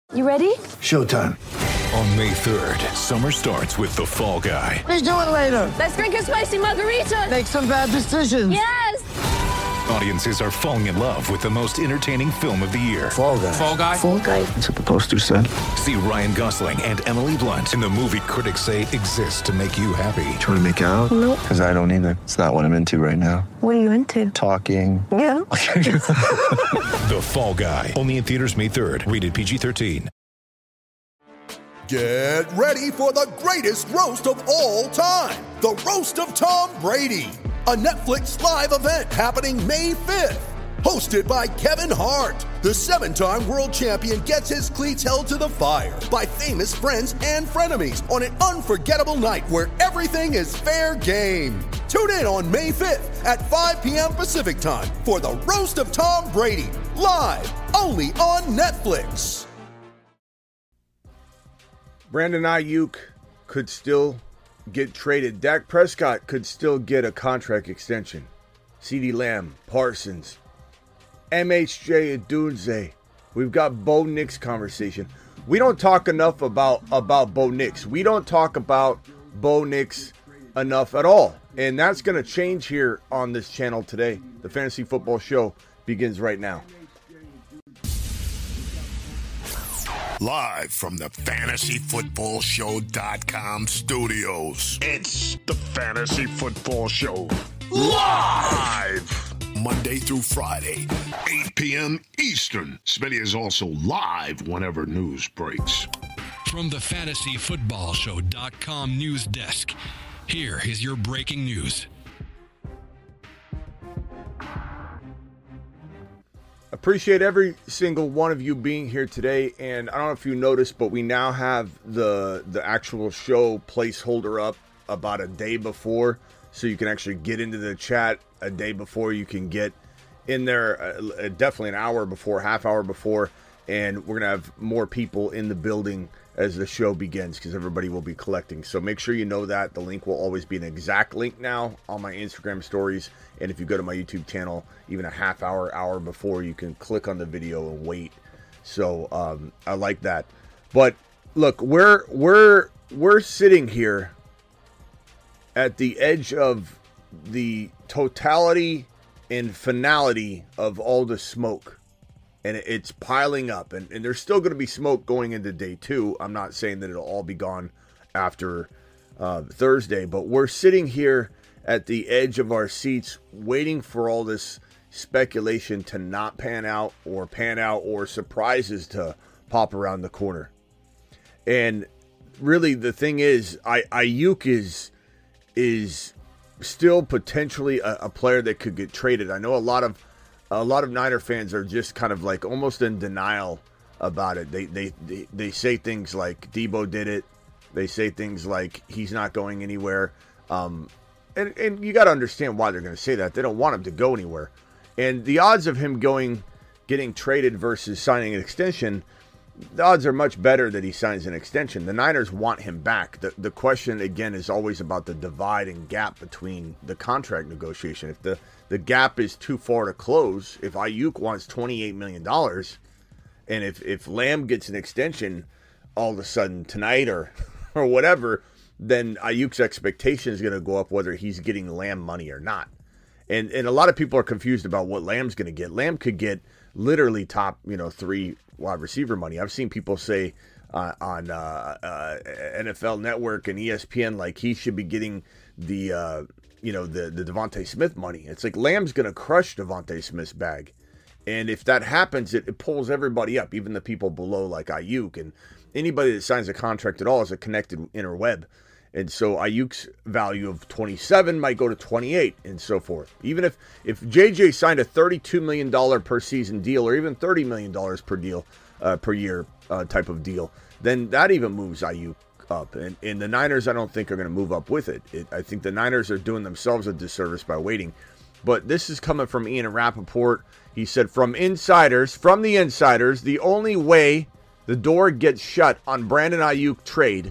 You ready? Showtime. On May 3rd, summer starts with The Fall Guy. Let's do it later. Let's drink a spicy margarita. Make some bad decisions. Yes! Audiences are falling in love with the most entertaining film of the year. Fall Guy. Fall Guy? Fall guy. That's what the poster said. See Ryan Gosling and Emily Blunt in the movie critics say exists to make you happy. Trying to make it out? Nope. Because I don't either. It's not what I'm into right now. What are you into? Talking. Yeah. The Fall Guy. Only in theaters May 3rd. Rated PG-13. Get ready for the greatest roast of all time. The Roast of Tom Brady. A Netflix live event happening May 5th. Hosted by Kevin Hart. The 7-time world champion gets his cleats held to the fire by famous friends and frenemies on an unforgettable night where everything is fair game. Tune in on May 5th at 5 p.m. Pacific time for the Roast of Tom Brady. Live only on Netflix. Brandon Ayuk could still get traded. Dak Prescott could still get a contract extension. CeeDee Lamb, Parsons, MHJ Odunze. We've got Bo Nix conversation. We don't talk enough about Bo Nix. We don't talk about Bo Nix enough at all. And that's going to change here on this channel today. The Fantasy Football Show begins right now. Live from the FantasyFootballShow.com studios. It's the Fantasy Football Show. Live! Monday through Friday, 8 p.m. Eastern. Smitty is also live whenever news breaks. From the FantasyFootballShow.com news desk, here is your breaking news. Appreciate every single one of you being here today, and I don't know if you noticed, but we now have the actual show placeholder up about a day before, so you can actually get into the chat a day before. You can get in there definitely an hour before, half hour before, and we're gonna have more people in the building as the show begins because everybody will be collecting. So make sure you know that the link will always be an exact link now on my Instagram stories, and if you go to my YouTube channel, even a half hour before, you can click on the video and wait. So I like that. But look, we're sitting here at the edge of the totality and finality of all the smoke. And it's piling up. And there's still going to be smoke going into day 2. I'm not saying that it'll all be gone after Thursday. But we're sitting here at the edge of our seats waiting for all this speculation to not pan out or surprises to pop around the corner. And really the thing is, Ayuk is still potentially a player that could get traded. I know a lot of Niner fans are just kind of like almost in denial about it. They say things like Debo did it. They say things like he's not going anywhere. And you got to understand why they're going to say that. They don't want him to go anywhere. And the odds of him getting traded versus signing an extension, the odds are much better that he signs an extension. The Niners want him back. The question, again, is always about the divide and gap between the contract negotiation. If the gap is too far to close, if Ayuk wants $28 million, and if Lamb gets an extension all of a sudden tonight or whatever, then Ayuk's expectation is going to go up whether he's getting Lamb money or not. And a lot of people are confused about what Lamb's going to get. Lamb could get literally top 3 wide receiver money. I've seen people say on NFL Network and ESPN like he should be getting the Devontae Smith money. It's like Lamb's going to crush Devontae Smith's bag. And if that happens, it pulls everybody up, even the people below like Ayuk. And anybody that signs a contract at all is a connected interweb. And so Ayuk's value of 27 might go to 28 and so forth. Even if JJ signed a $32 million per season deal or even $30 million per deal per year type of deal, then that even moves Ayuk up. And the Niners, I don't think, are going to move up with it. I think the Niners are doing themselves a disservice by waiting. But this is coming from Ian Rappaport. He said, from the insiders, the only way the door gets shut on a Brandon Ayuk trade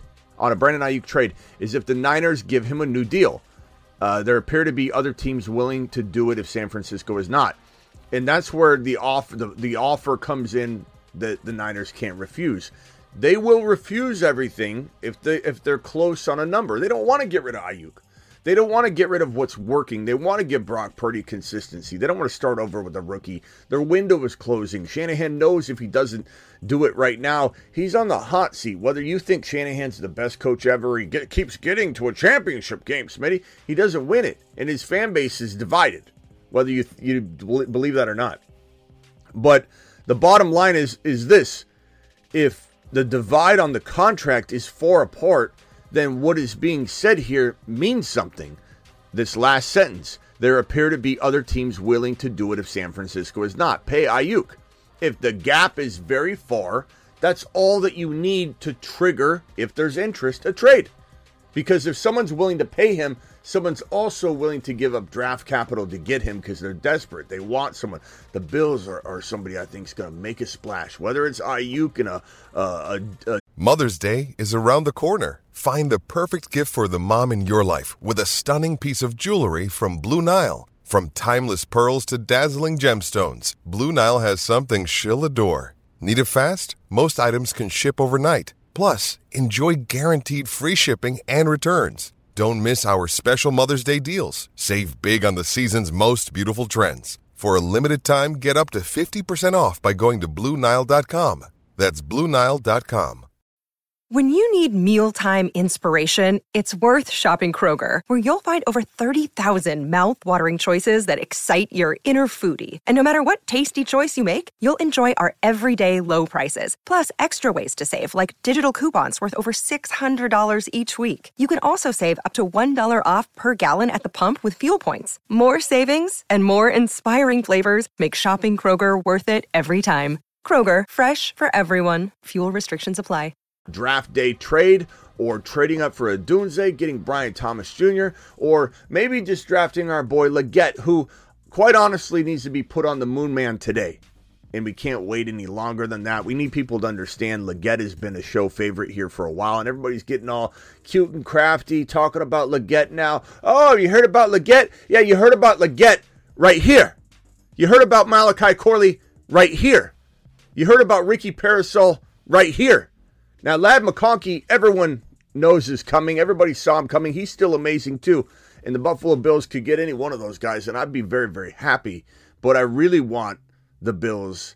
is if the Niners give him a new deal. There appear to be other teams willing to do it if San Francisco is not. And that's where the offer comes in that the Niners can't refuse. They will refuse everything if they're close on a number. They don't want to get rid of Ayuk. They don't want to get rid of what's working. They want to give Brock Purdy consistency. They don't want to start over with a rookie. Their window is closing. Shanahan knows if he doesn't do it right now, he's on the hot seat. Whether you think Shanahan's the best coach ever, he keeps getting to a championship game, Smitty, he doesn't win it. And his fan base is divided, whether you believe that or not. But the bottom line is this. If the divide on the contract is far apart, then what is being said here means something. This last sentence, there appear to be other teams willing to do it if San Francisco is not. Pay Ayuk. If the gap is very far, that's all that you need to trigger, if there's interest, a trade. Because if someone's willing to pay him, someone's also willing to give up draft capital to get him because they're desperate. They want someone. The Bills are somebody I think is going to make a splash. Whether it's Ayuk and Mother's Day is around the corner. Find the perfect gift for the mom in your life with a stunning piece of jewelry from Blue Nile. From timeless pearls to dazzling gemstones, Blue Nile has something she'll adore. Need it fast? Most items can ship overnight. Plus, enjoy guaranteed free shipping and returns. Don't miss our special Mother's Day deals. Save big on the season's most beautiful trends. For a limited time, get up to 50% off by going to BlueNile.com. That's BlueNile.com. When you need mealtime inspiration, it's worth shopping Kroger, where you'll find over 30,000 mouth-watering choices that excite your inner foodie. And no matter what tasty choice you make, you'll enjoy our everyday low prices, plus extra ways to save, like digital coupons worth over $600 each week. You can also save up to $1 off per gallon at the pump with fuel points. More savings and more inspiring flavors make shopping Kroger worth it every time. Kroger, fresh for everyone. Fuel restrictions apply. Draft day trade, or trading up for a Dunze, getting Brian Thomas Jr., or maybe just drafting our boy Leggett, who quite honestly needs to be put on the Moon Man today. And we can't wait any longer than that. We need people to understand Leggett has been a show favorite here for a while, and everybody's getting all cute and crafty talking about Leggett now. Oh, you heard about Leggett? Yeah, you heard about Leggett right here. You heard about Malachi Corley right here. You heard about Ricky Parasol right here. Now, Ladd McConkey, everyone knows is coming. Everybody saw him coming. He's still amazing, too. And the Buffalo Bills could get any one of those guys, and I'd be very, very happy. But I really want the Bills.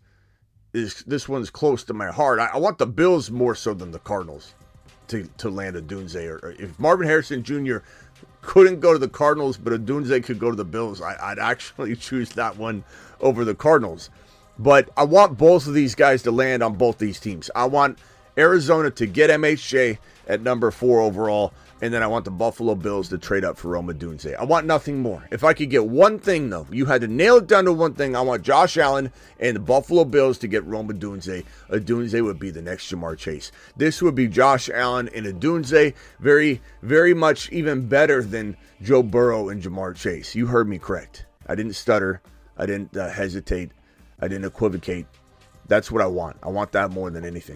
This one's close to my heart. I want the Bills more so than the Cardinals to land a Dunze. Or if Marvin Harrison Jr. couldn't go to the Cardinals, but a Dunze could go to the Bills, I'd actually choose that one over the Cardinals. But I want both of these guys to land on both these teams. I want Arizona to get MHJ at number 4 overall, and then I want the Buffalo Bills to trade up for Rome Odunze. I want nothing more. If I could get one thing, though, you had to nail it down to one thing. I want Josh Allen and the Buffalo Bills to get Rome Odunze. Odunze would be the next Jamar Chase. This would be Josh Allen and Odunze, very, very much even better than Joe Burrow and Jamar Chase. You heard me correct. I didn't stutter. I didn't hesitate. I didn't equivocate. That's what I want. I want that more than anything.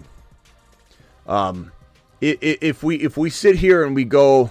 If we sit here and we go,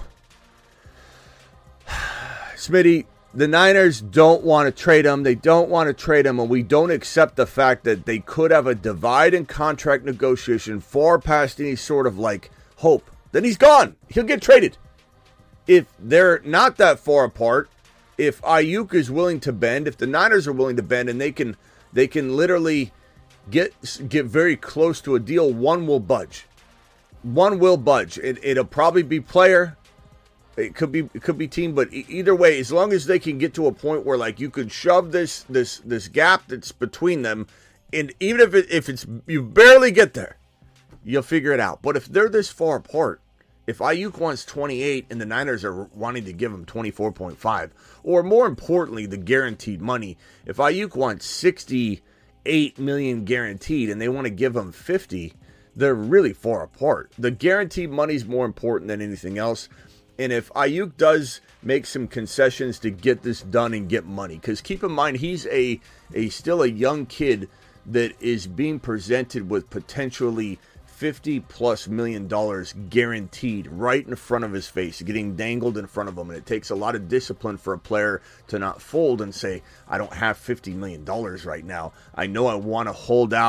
Smitty, the Niners don't want to trade him. They don't want to trade him, and we don't accept the fact that they could have a divide in contract negotiation far past any sort of like hope. Then he's gone. He'll get traded. If they're not that far apart, if Ayuk is willing to bend, if the Niners are willing to bend, and they can literally get very close to a deal, one will budge. One will budge. It'll probably be player. It could be team, but either way, as long as they can get to a point where like you could shove this gap that's between them, and even if it's you barely get there, you'll figure it out. But if they're this far apart, if Ayuk wants 28 and the Niners are wanting to give him 24.5, or more importantly, the guaranteed money, if Ayuk wants 68 million guaranteed and they want to give him 50. They're really far apart. The guaranteed money is more important than anything else. And if Ayuk does make some concessions to get this done and get money, because keep in mind, he's still a young kid that is being presented with potentially $50+ million guaranteed right in front of his face, getting dangled in front of him. And it takes a lot of discipline for a player to not fold and say, I don't have $50 million right now. I know I want to hold out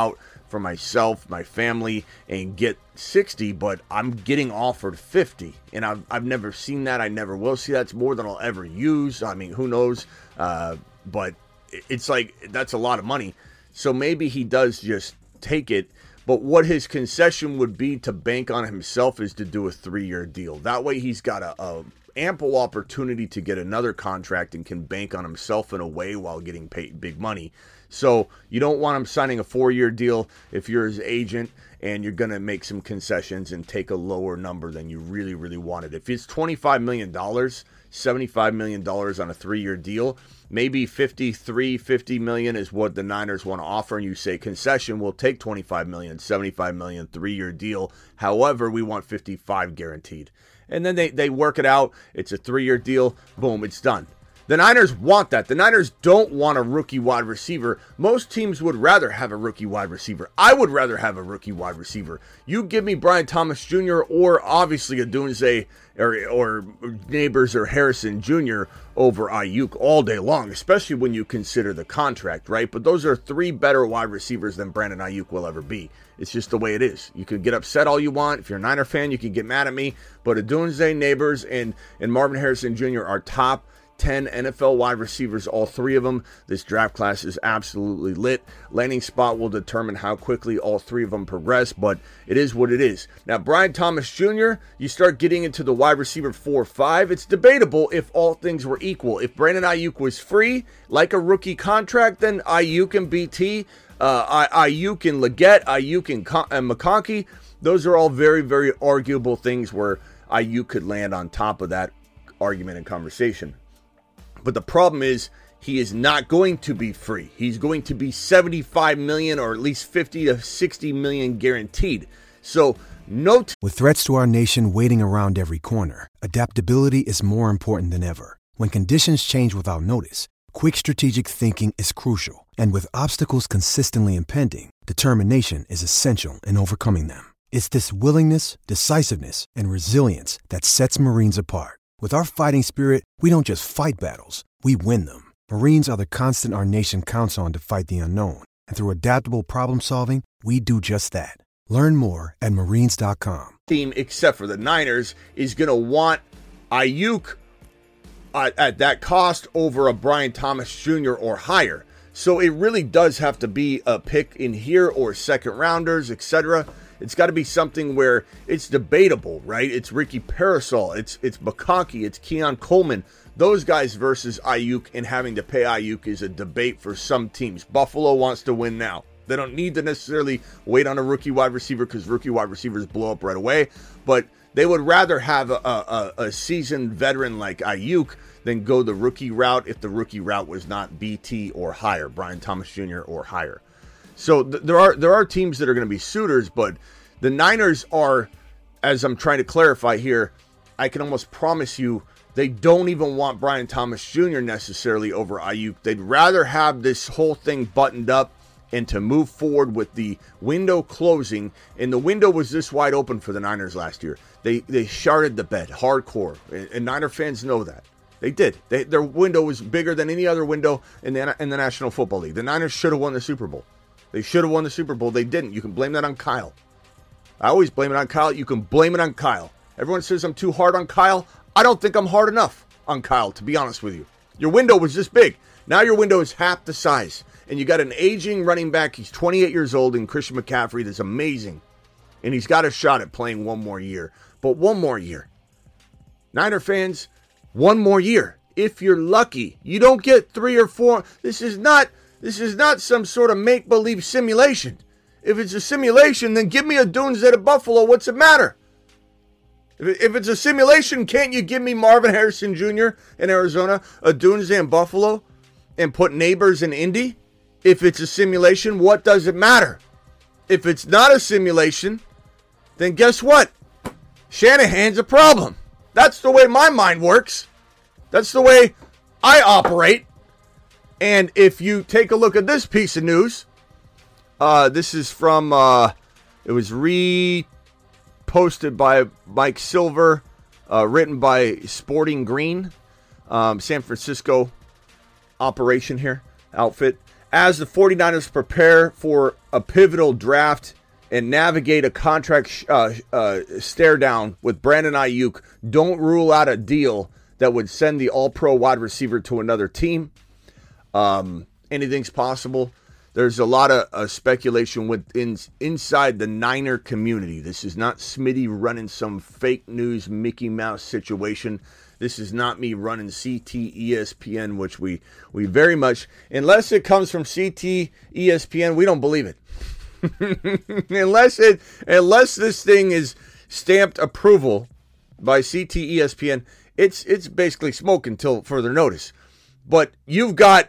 for myself, my family, and get 60, but I'm getting offered 50. And I've never seen that. I never will see that. It's more than I'll ever use. I mean, who knows? But it's like, that's a lot of money. So maybe he does just take it. But what his concession would be to bank on himself is to do a 3-year deal. That way he's got a ample opportunity to get another contract and can bank on himself in a way while getting paid big money. So you don't want him signing a 4-year deal if you're his agent and you're going to make some concessions and take a lower number than you really, really wanted. If it's $25 million, $75 million on a 3-year deal, maybe $50 million is what the Niners want to offer, and you say concession, we'll take $25 million, $75 million, 3-year deal. However, we want 55 guaranteed. And then they work it out. It's a 3-year deal. Boom, it's done. The Niners want that. The Niners don't want a rookie wide receiver. Most teams would rather have a rookie wide receiver. I would rather have a rookie wide receiver. You give me Brian Thomas Jr. or obviously Odunze or Neighbors or Harrison Jr. over Ayuk all day long, especially when you consider the contract, right? But those are 3 better wide receivers than Brandon Ayuk will ever be. It's just the way it is. You can get upset all you want. If you're a Niner fan, you can get mad at me. But Odunze, Neighbors, and Marvin Harrison Jr. are top 10 NFL wide receivers, all 3 of them. This draft class is absolutely lit. Landing spot will determine how quickly all 3 of them progress, but it is what it is. Now, Brian Thomas Jr., you start getting into the wide receiver 4-5. It's debatable if all things were equal. If Brandon Ayuk was free, like a rookie contract, then Ayuk and BT, Ayuk and Leggett, Ayuk and McConkey, those are all very, very arguable things where Ayuk could land on top of that argument and conversation. But the problem is he is not going to be free. He's going to be $75 million or at least $50 to $60 million guaranteed. So note. With threats to our nation waiting around every corner, adaptability is more important than ever. When conditions change without notice, quick strategic thinking is crucial. And with obstacles consistently impending, determination is essential in overcoming them. It's this willingness, decisiveness, and resilience that sets Marines apart. With our fighting spirit, we don't just fight battles, we win them. Marines are the constant our nation counts on to fight the unknown. And through adaptable problem solving, we do just that. Learn more at Marines.com. Team, except for the Niners, is going to want Ayuk at that cost over a Brian Thomas Jr. or higher. So it really does have to be a pick in here or second rounders, etc. It's got to be something where it's debatable, right? It's Ricky Parasol, it's McConkey, it's Keon Coleman. Those guys versus Ayuk, and having to pay Ayuk is a debate for some teams. Buffalo wants to win now. They don't need to necessarily wait on a rookie wide receiver because rookie wide receivers blow up right away. But they would rather have a seasoned veteran like Ayuk than go the rookie route if the rookie route was not BT or higher, Brian Thomas Jr. or higher. So there are teams that are going to be suitors, but the Niners are, as I'm trying to clarify here, I can almost promise you they don't even want Brian Thomas Jr. necessarily over Ayuk. They'd rather have this whole thing buttoned up and to move forward with the window closing. And the window was this wide open for the Niners last year. They sharded the bed hardcore, and Niner fans know that. They did. Their window was bigger than any other window in the National Football League. The Niners should have won the Super Bowl. They should have won the Super Bowl. They didn't. You can blame that on Kyle. I always blame it on Kyle. You can blame it on Kyle. Everyone says I'm too hard on Kyle. I don't think I'm hard enough on Kyle, to be honest with you. Your window was this big. Now your window is half the size. And you got an aging running back. He's 28 years old, and Christian McCaffrey that's amazing. And he's got a shot at playing one more year. But one more year. Niner fans, one more year. If you're lucky, you don't get 3 or 4. This is not some sort of make-believe simulation. If it's a simulation, then give me a Odunze at Buffalo. What's the matter? If it's a simulation, can't you give me Marvin Harrison Jr. in Arizona, a Odunze in Buffalo, and put Neighbors in Indy? If it's a simulation, what does it matter? If it's not a simulation, then guess what? Shanahan's a problem. That's the way my mind works. That's the way I operate. And if you take a look at this piece of news, this is from, it was reposted by Mike Silver, written by Sporting Green, San Francisco operation here, outfit. as the 49ers prepare for a pivotal draft and navigate a contract stare down with Brandon Ayuk, don't rule out a deal that would send the all-pro wide receiver to another team. Anything's possible. There's a lot of speculation inside the Niner community. This is not Smitty running some fake news Mickey Mouse situation. This is not me running CT ESPN, which we very much, unless it comes from CT ESPN, we don't believe it. unless this thing is stamped approval by CT ESPN, it's basically smoke until further notice. But you've got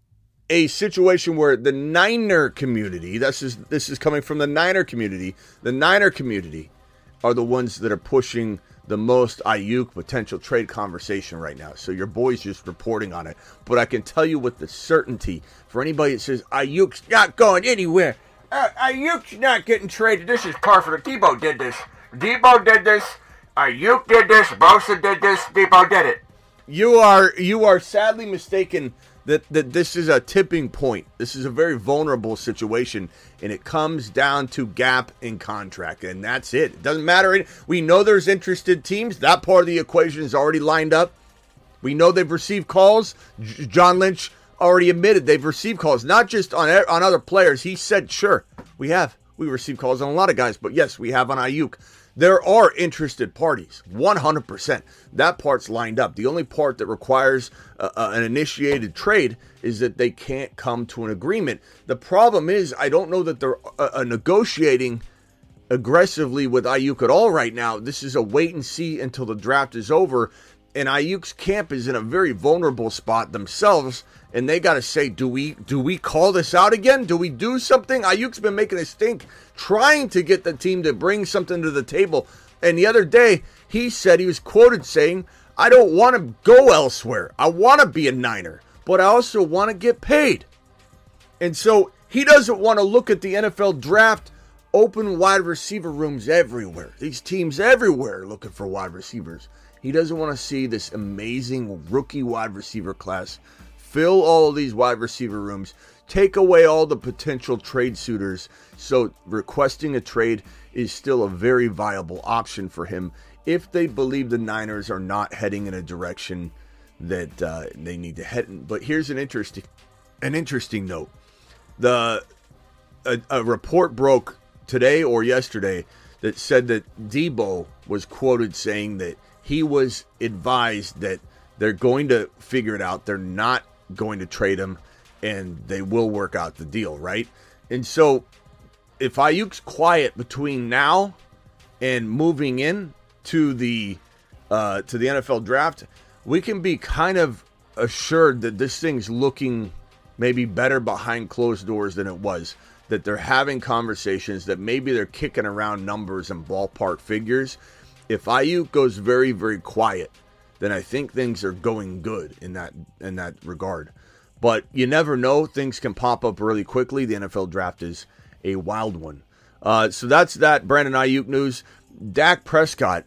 a situation where the Niner community, this is coming from the Niner community. The Niner community are the ones that are pushing the most Ayuk potential trade conversation right now. So your boy's just reporting on it. But I can tell you with the certainty, for anybody that says Ayuk's not going anywhere, Ayuk's not getting traded, this is par for the Debo did this. Debo did this. Ayuk did this. Bosa did this. Debo did it. You are sadly mistaken that this is a tipping point. This is a very vulnerable situation, and it comes down to gap in contract, and that's it. It doesn't matter. We know there's interested teams. That part of the equation is already lined up. We know they've received calls. John Lynch already admitted they've received calls, not just on other players. He said, sure, we have. We received calls on a lot of guys, but yes, we have on Ayuk. There are interested parties, 100%. That part's lined up. The only part that requires an initiated trade is that they can't come to an agreement. The problem is, I don't know that they're negotiating aggressively with Ayuk at all right now. This is a wait and see until the draft is over. And Ayuk's camp is in a very vulnerable spot themselves, and they got to say, do we call this out again? Do we do something? Ayuk's been making a stink, trying to get the team to bring something to the table. And the other day, he said, he was quoted saying, I don't want to go elsewhere. I want to be a Niner, but I also want to get paid. And so he doesn't want to look at the NFL draft, open wide receiver rooms everywhere. These teams everywhere are looking for wide receivers. He doesn't want to see this amazing rookie wide receiver class fill all of these wide receiver rooms, take away all the potential trade suitors. So requesting a trade is still a very viable option for him if they believe the Niners are not heading in a direction that they need to head in. But here's an interesting note. A report broke today or yesterday that said that Debo was quoted saying that he was advised that they're going to figure it out. They're not going to trade him, and they will work out the deal, right? And so if Ayuk's quiet between now and moving in to the NFL draft, we can be kind of assured that this thing's looking maybe better behind closed doors than it was, that they're having conversations, that maybe they're kicking around numbers and ballpark figures. If Ayuk goes very, very quiet, then I think things are going good in that regard. But you never know. Things can pop up really quickly. The NFL draft is a wild one. So that's that Brandon Ayuk news. Dak Prescott,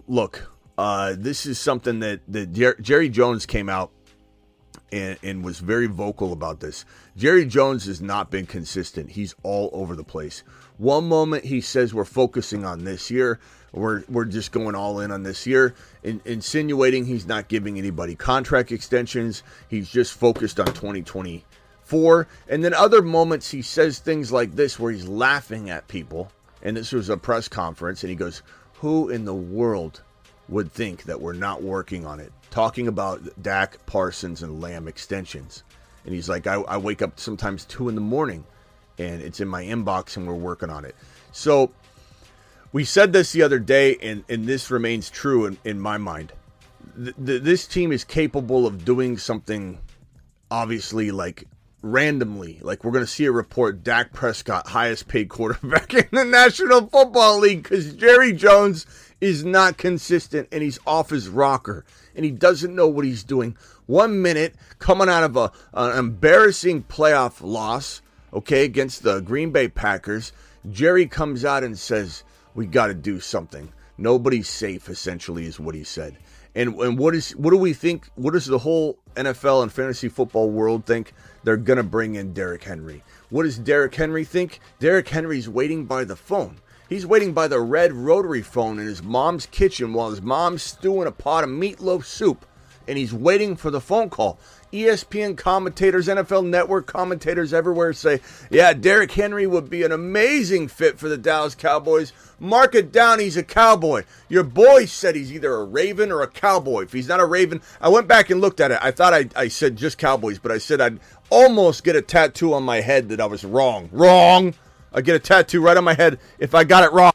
this is something that Jerry Jones came out and was very vocal about this. Jerry Jones has not been consistent. He's all over the place. One moment he says we're focusing on this year. We're just going all in on this year, insinuating he's not giving anybody contract extensions. He's just focused on 2024. And then other moments he says things like this where he's laughing at people. And this was a press conference, and he goes, who in the world would think that we're not working on it? Talking about Dak, Parsons, and Lamb extensions. And he's like, I wake up sometimes 2 a.m, and it's in my inbox, and we're working on it. So we said this the other day, and this remains true in my mind. This team is capable of doing something, obviously, like randomly. Like, we're going to see a report, Dak Prescott, highest paid quarterback in the National Football League, because Jerry Jones is not consistent, and he's off his rocker, and he doesn't know what he's doing. 1 minute, coming out of an embarrassing playoff loss, against the Green Bay Packers, Jerry comes out and says, we got to do something. Nobody's safe, essentially, is what he said. And what do we think? What does the whole NFL and fantasy football world think? They're going to bring in Derrick Henry. What does Derrick Henry think? Derrick Henry's waiting by the phone. He's waiting by the red rotary phone in his mom's kitchen while his mom's stewing a pot of meatloaf soup. And he's waiting for the phone call. ESPN commentators, NFL Network commentators everywhere say, yeah, Derrick Henry would be an amazing fit for the Dallas Cowboys. Mark it down, he's a Cowboy. Your boy said he's either a Raven or a Cowboy. If he's not a Raven, I went back and looked at it. I thought I said just Cowboys, but I said I'd almost get a tattoo on my head that I was wrong. Wrong! I get a tattoo right on my head if I got it wrong.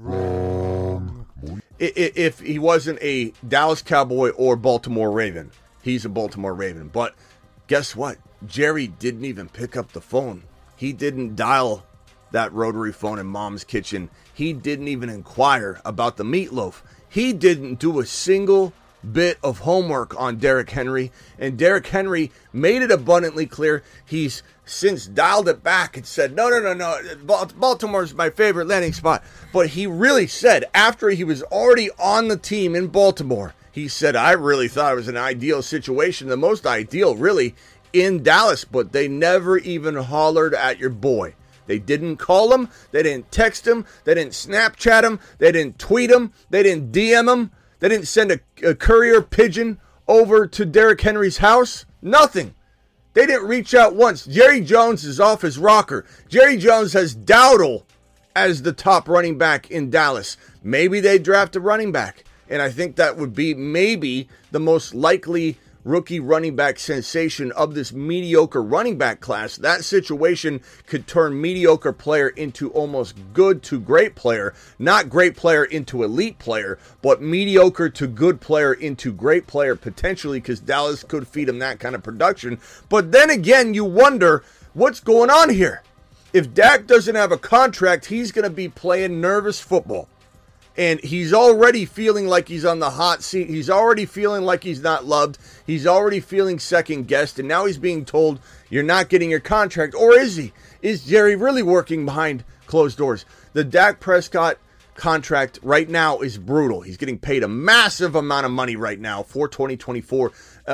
Wrong. If he wasn't a Dallas Cowboy or Baltimore Raven. He's a Baltimore Raven. But guess what? Jerry didn't even pick up the phone. He didn't dial that rotary phone in mom's kitchen. He didn't even inquire about the meatloaf. He didn't do a single bit of homework on Derrick Henry. And Derrick Henry made it abundantly clear he's since dialed it back and said, no, Baltimore's my favorite landing spot. But he really said, after he was already on the team in Baltimore, he said, I really thought it was an ideal situation, the most ideal, really, in Dallas. But they never even hollered at your boy. They didn't call him. They didn't text him. They didn't Snapchat him. They didn't tweet him. They didn't DM him. They didn't send a courier pigeon over to Derrick Henry's house. Nothing. They didn't reach out once. Jerry Jones is off his rocker. Jerry Jones has Dowdle as the top running back in Dallas. Maybe they draft a running back. And I think that would be maybe the most likely rookie running back sensation of this mediocre running back class. That situation could turn mediocre player into almost good to great player. Not great player into elite player, but mediocre to good player into great player potentially, because Dallas could feed him that kind of production. But then again, you wonder what's going on here. If Dak doesn't have a contract, he's going to be playing nervous football. And he's already feeling like he's on the hot seat. He's already feeling like he's not loved. He's already feeling second-guessed. And now he's being told, you're not getting your contract. Or is he? Is Jerry really working behind closed doors? The Dak Prescott contract right now is brutal. He's getting paid a massive amount of money right now for 2024.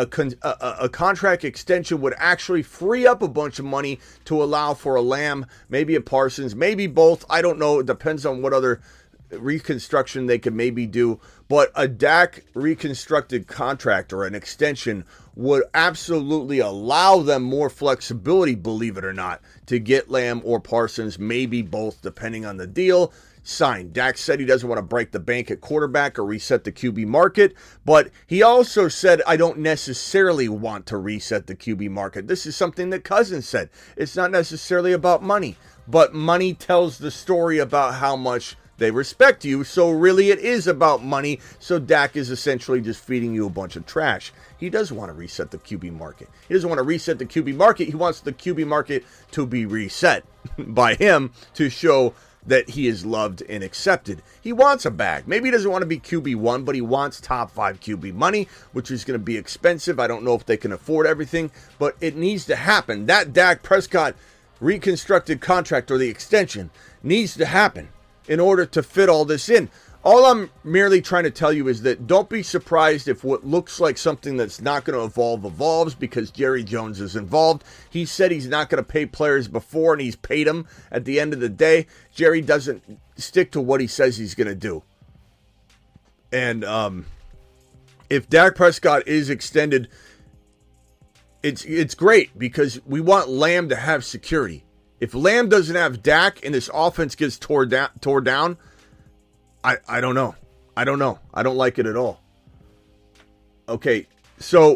A contract extension would actually free up a bunch of money to allow for a Lamb, maybe a Parsons, maybe both. I don't know. It depends on what other reconstruction they could maybe do, but a Dak reconstructed contract or an extension would absolutely allow them more flexibility, believe it or not, to get Lamb or Parsons, maybe both, depending on the deal. Signed. Dak said he doesn't want to break the bank at quarterback or reset the QB market, but he also said, I don't necessarily want to reset the QB market. This is something that Cousins said. It's not necessarily about money, but money tells the story about how much they respect you, so really it is about money. So Dak is essentially just feeding you a bunch of trash. He doesn't want to reset the QB market. He doesn't want to reset the QB market. He wants the QB market to be reset by him to show that he is loved and accepted. He wants a bag. Maybe he doesn't want to be QB1, but he wants top 5 QB money, which is going to be expensive. I don't know if they can afford everything, but it needs to happen. That Dak Prescott reconstructed contract or the extension needs to happen in order to fit all this in. All I'm merely trying to tell you is that don't be surprised if what looks like something that's not going to evolve evolves, because Jerry Jones is involved. He said he's not going to pay players before, and he's paid them. At the end of the day, Jerry doesn't stick to what he says he's going to do. And if Dak Prescott is extended, it's great, because we want Lamb to have security. If Lamb doesn't have Dak and this offense gets tore down, I don't know. I don't know. I don't like it at all. Okay, so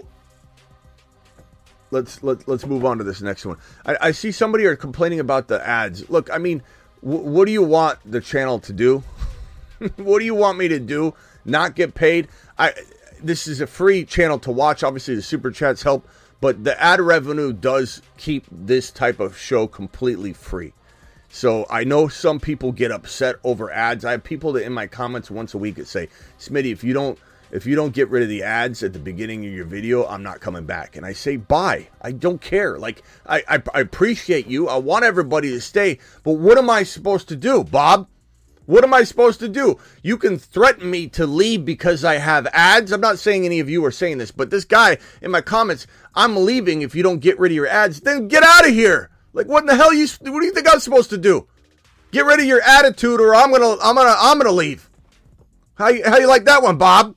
let's move on to this next one. I see somebody are complaining about the ads. Look, I mean, what do you want the channel to do? What do you want me to do? Not get paid? This is a free channel to watch. Obviously, the super chats help. But the ad revenue does keep this type of show completely free. So I know some people get upset over ads. I have people that in my comments once a week that say, Smitty, if you don't get rid of the ads at the beginning of your video, I'm not coming back. And I say, bye. I don't care. Like, I appreciate you. I want everybody to stay. But what am I supposed to do, Bob? What am I supposed to do? You can threaten me to leave because I have ads. I'm not saying any of you are saying this, but this guy in my comments, I'm leaving if you don't get rid of your ads. Then get out of here. Like, what in the hell what do you think I'm supposed to do? Get rid of your attitude, or I'm gonna leave. How you like that one, Bob?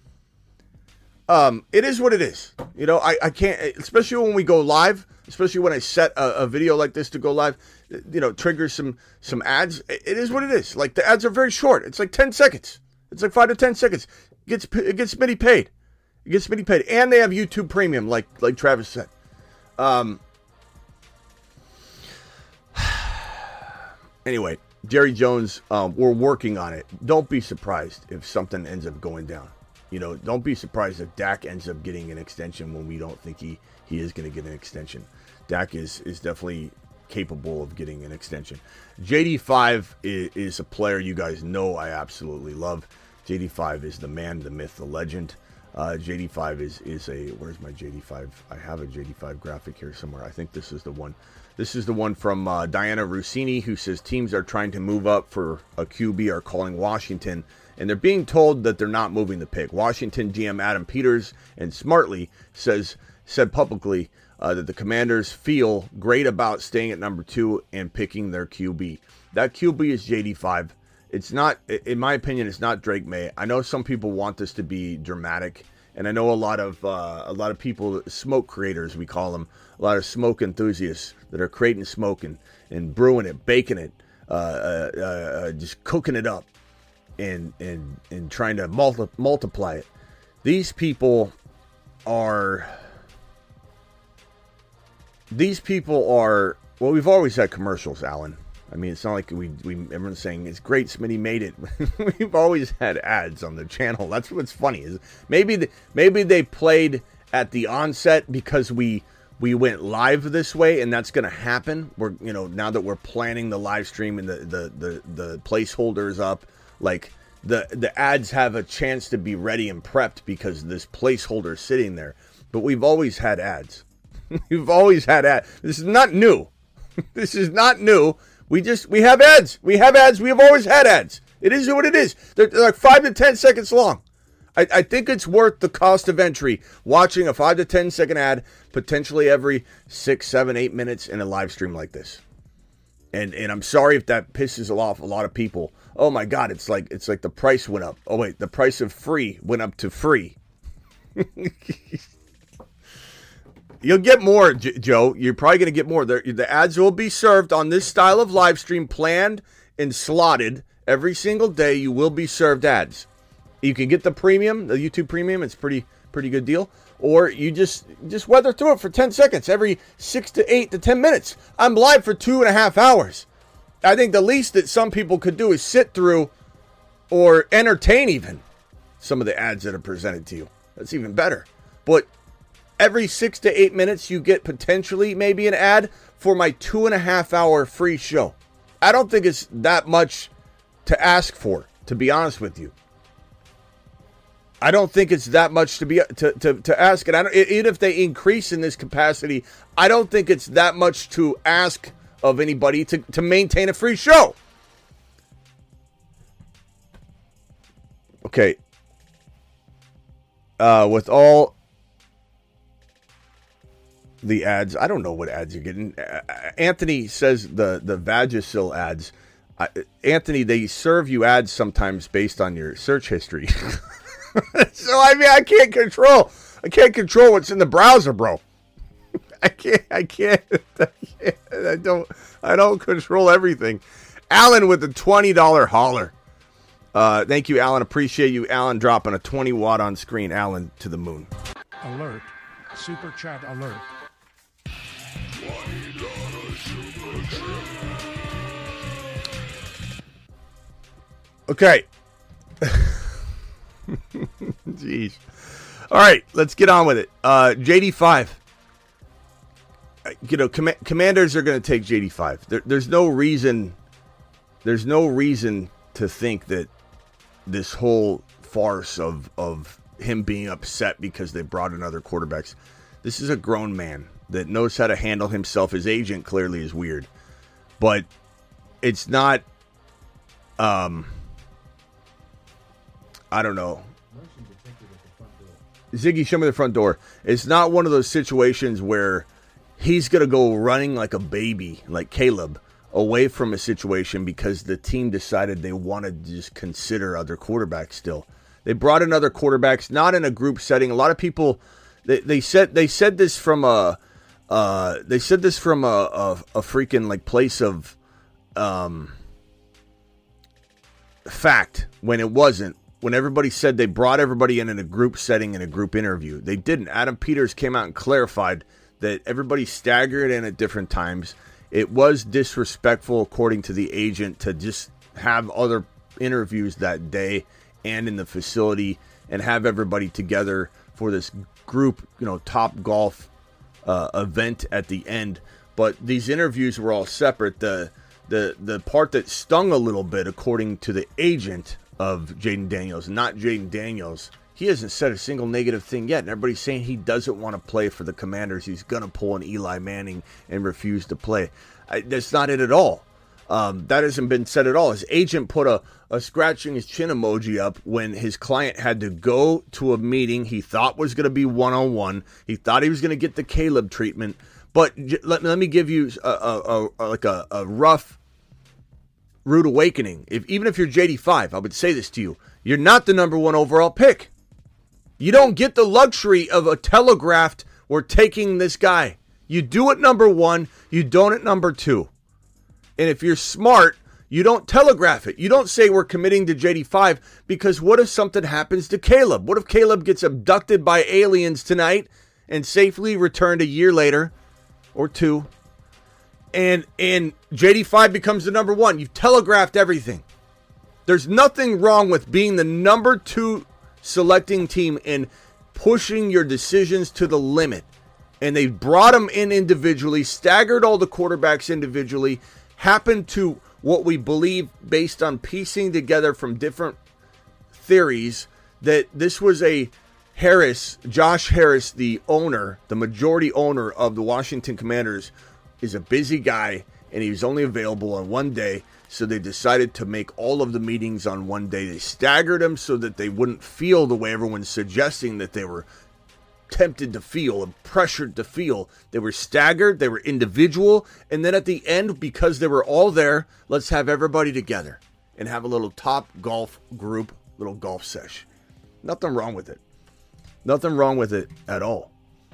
It is what it is. You know, I can't, especially when we go live, especially when I set a video like this to go live, you know, triggers some ads. It is what it is. Like, the ads are very short. It's like 10 seconds. It's like 5 to 10 seconds. It gets Smitty paid. It gets Smitty paid. And they have YouTube Premium, like Travis said. Anyway, Jerry Jones, we're working on it. Don't be surprised if something ends up going down. You know, don't be surprised if Dak ends up getting an extension when we don't think he is going to get an extension. Dak is definitely capable of getting an extension. JD5 is a player you guys know I absolutely love. JD5 is the man, the myth, the legend. JD5 is a, where's my JD5? I have a JD5 graphic here somewhere. I think this is the one. This is the one from Diana Rossini, who says teams are trying to move up for a QB are calling Washington, and they're being told that they're not moving the pick. Washington GM Adam Peters, and smartly, said publicly that the Commanders feel great about staying at number 2 and picking their QB. That QB is JD5. It's not, in my opinion, it's not Drake May. I know some people want this to be dramatic, and I know a lot of people, smoke creators, we call them, a lot of smoke enthusiasts that are creating smoke and brewing it, baking it, just cooking it up, and trying to multiply it. These people are, well, we've always had commercials, Alan. I mean, it's not like everyone's saying it's great, Smitty made it. We've always had ads on the channel. That's what's funny. Is maybe they played at the onset because we went live this way, and that's going to happen. We're, you know, now that we're planning the live stream and the placeholders up, like the ads have a chance to be ready and prepped because this placeholder is sitting there. But we've always had ads. We've always had ads. This is not new. This is not new. We have ads. We have ads. We have always had ads. It is what it is. They're like 5 to 10 seconds long. I think it's worth the cost of entry watching a 5 to 10 second ad potentially every 6, 7, 8 minutes in a live stream like this. And I'm sorry if that pisses off a lot of people. Oh my God, it's like the price went up. Oh wait, the price of free went up to free. You'll get more, Joe. You're probably going to get more. The ads will be served on this style of live stream, planned and slotted every single day. You will be served ads. You can get the premium, the YouTube premium. It's pretty good deal. Or you just weather through it for 10 seconds every 6 to 8 to 10 minutes. I'm live for 2.5 hours. I think the least that some people could do is sit through or entertain even some of the ads that are presented to you. That's even better. But every 6 to 8 minutes, you get potentially maybe an ad for my 2.5 hour free show. I don't think it's that much to ask for, to be honest with you. I don't think it's that much to ask. And even if they increase in this capacity, I don't think it's that much to ask of anybody to maintain a free show. Okay. With all the ads, I don't know what ads you're getting. Anthony says the Vagisil ads. Anthony, they serve you ads sometimes based on your search history. So I mean, I can't control what's in the browser, bro. I don't control everything. Alan with the $20 holler. Thank you, Alan. Appreciate you, Alan, dropping a 20 watt on screen. Alan to the moon. Alert. Super chat alert. Okay. Jeez. All right, let's get on with it. JD5. You know, Commanders are going to take JD5. There's no reason to think that this whole farce of him being upset because they brought in other quarterbacks. This is a grown man that knows how to handle himself. His agent clearly is weird, but it's not I don't know. Ziggy, show me the front door. It's not one of those situations where he's going to go running like a baby, like Caleb, away from a situation because the team decided they wanted to just consider other quarterbacks still. They brought in other quarterbacks, not in a group setting. A lot of people, they said this from a freaking like place of fact when it wasn't. When everybody said they brought everybody in a group setting in a group interview. They didn't. Adam Peters came out and clarified that everybody staggered in at different times. It was disrespectful, according to the agent, to just have other interviews that day and in the facility and have everybody together for this group, Top Golf event at the end. But these interviews were all separate. The part that stung a little bit, according to the agent of Jayden Daniels, not Jayden Daniels, he hasn't said a single negative thing yet. And everybody's saying he doesn't want to play for the Commanders. He's going to pull an Eli Manning and refuse to play. That's not it at all. That hasn't been said at all. His agent put a scratching his chin emoji up when his client had to go to a meeting he thought was going to be one-on-one. He thought he was going to get the Caleb treatment. But let me give you a rough rude awakening. Even if you're JD5, I would say this to you. You're not the number 1 overall pick. You don't get the luxury of a telegraphed, we're taking this guy. You do at number 1, you don't at number 2. And if you're smart, you don't telegraph it. You don't say we're committing to JD5, because what if something happens to Caleb? What if Caleb gets abducted by aliens tonight and safely returned a year later or 2? And JD5 becomes the number 1. You've telegraphed everything. There's nothing wrong with being the number 2 selecting team and pushing your decisions to the limit. And they brought them in individually, staggered all the quarterbacks individually, happened to what we believe based on piecing together from different theories that this was Josh Harris, the owner, the majority owner of the Washington Commanders, is a busy guy, and he was only available on one day, so they decided to make all of the meetings on one day. They staggered them so that they wouldn't feel the way everyone's suggesting that they were tempted to feel and pressured to feel. They were staggered, they were individual, and then at the end, because they were all there, let's have everybody together and have a little Top Golf group, little golf sesh. Nothing wrong with it. Nothing wrong with it at all.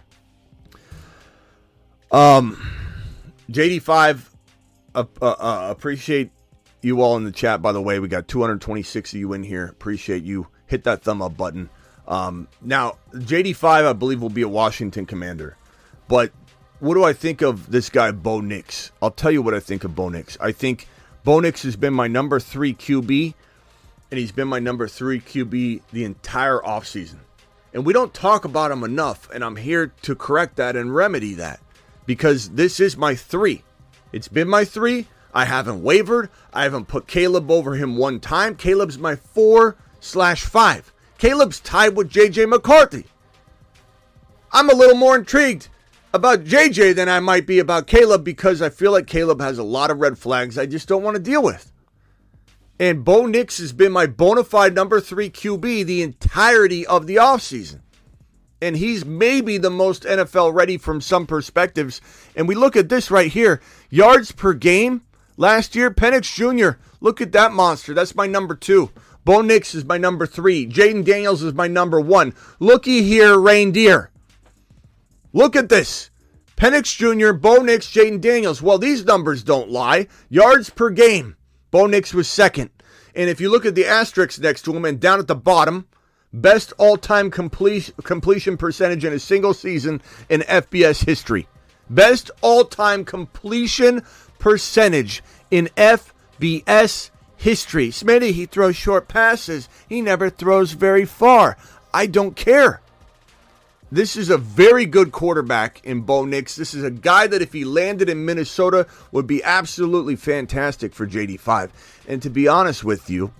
JD5, appreciate you all in the chat, by the way. We got 226 of you in here. Appreciate you. Hit that thumb up button. Now, JD5, I believe, will be a Washington Commander. But what do I think of this guy, Bo Nix? I'll tell you what I think of Bo Nix. I think Bo Nix has been my number 3 QB, and he's been my number 3 QB the entire offseason. And we don't talk about him enough, and I'm here to correct that and remedy that. Because this is my 3. It's been my 3. I haven't wavered. I haven't put Caleb over him one time. Caleb's my 4/5. Caleb's tied with J.J. McCarthy. I'm a little more intrigued about J.J. than I might be about Caleb, because I feel like Caleb has a lot of red flags I just don't want to deal with. And Bo Nix has been my bona fide number 3 QB the entirety of the offseason. And he's maybe the most NFL ready from some perspectives. And we look at this right here. Yards per game last year, Penix Jr., look at that monster. That's my number 2. Bo Nix is my number 3. Jayden Daniels is my number 1. Looky here, reindeer. Look at this. Penix Jr., Bo Nix, Jayden Daniels. Well, these numbers don't lie. Yards per game, Bo Nix was 2nd. And if you look at the asterisks next to him and down at the bottom, best all-time completion percentage in a single season in FBS history. Best all-time completion percentage in FBS history. Smitty, he throws short passes. He never throws very far. I don't care. This is a very good quarterback in Bo Nix. This is a guy that if he landed in Minnesota would be absolutely fantastic for JD5. And to be honest with you,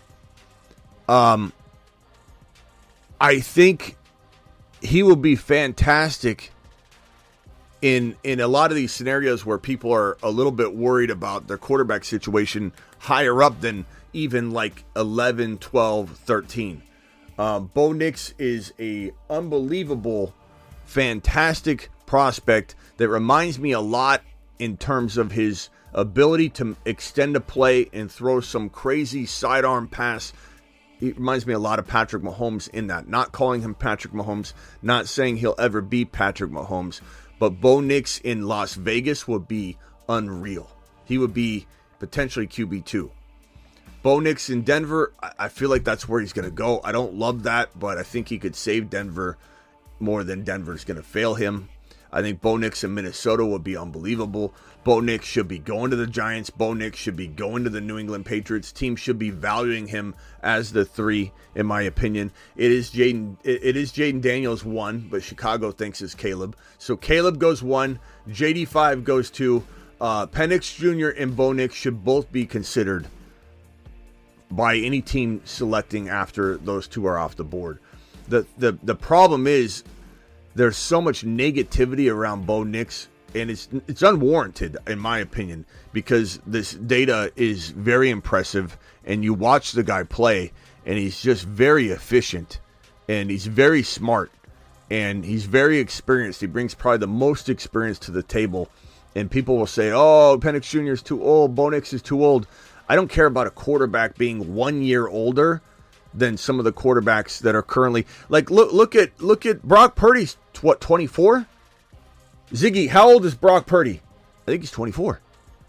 I think he will be fantastic in a lot of these scenarios where people are a little bit worried about their quarterback situation higher up than, even like 11, 12, 13. Bo Nix is a unbelievable, fantastic prospect that reminds me a lot in terms of his ability to extend a play and throw some crazy sidearm pass. He reminds me a lot of Patrick Mahomes in that. Not calling him Patrick Mahomes, not saying he'll ever be Patrick Mahomes, but Bo Nix in Las Vegas would be unreal. He would be potentially QB2. Bo Nix in Denver, I feel like that's where he's going to go. I don't love that, but I think he could save Denver more than Denver's going to fail him. I think Bo Nix in Minnesota would be unbelievable. Bo Nix should be going to the Giants. Bo Nix should be going to the New England Patriots. Team should be valuing him as the 3, in my opinion. It is Jaden Daniels 1, but Chicago thinks it's Caleb. So Caleb goes 1, JD goes 2. Penix Jr. and Bo Nix should both be considered by any team selecting after those two are off the board. The problem is there's so much negativity around Bo Nix, and it's unwarranted in my opinion, because this data is very impressive, and you watch the guy play, and he's just very efficient, and he's very smart, and he's very experienced. He brings probably the most experience to the table, and people will say, oh, Penix Jr. is too old, Bo Nix is too old. I don't care about a quarterback being 1 year older than some of the quarterbacks that are currently, like, look at Brock Purdy's, what, 24? Ziggy, how old is Brock Purdy? I think he's 24.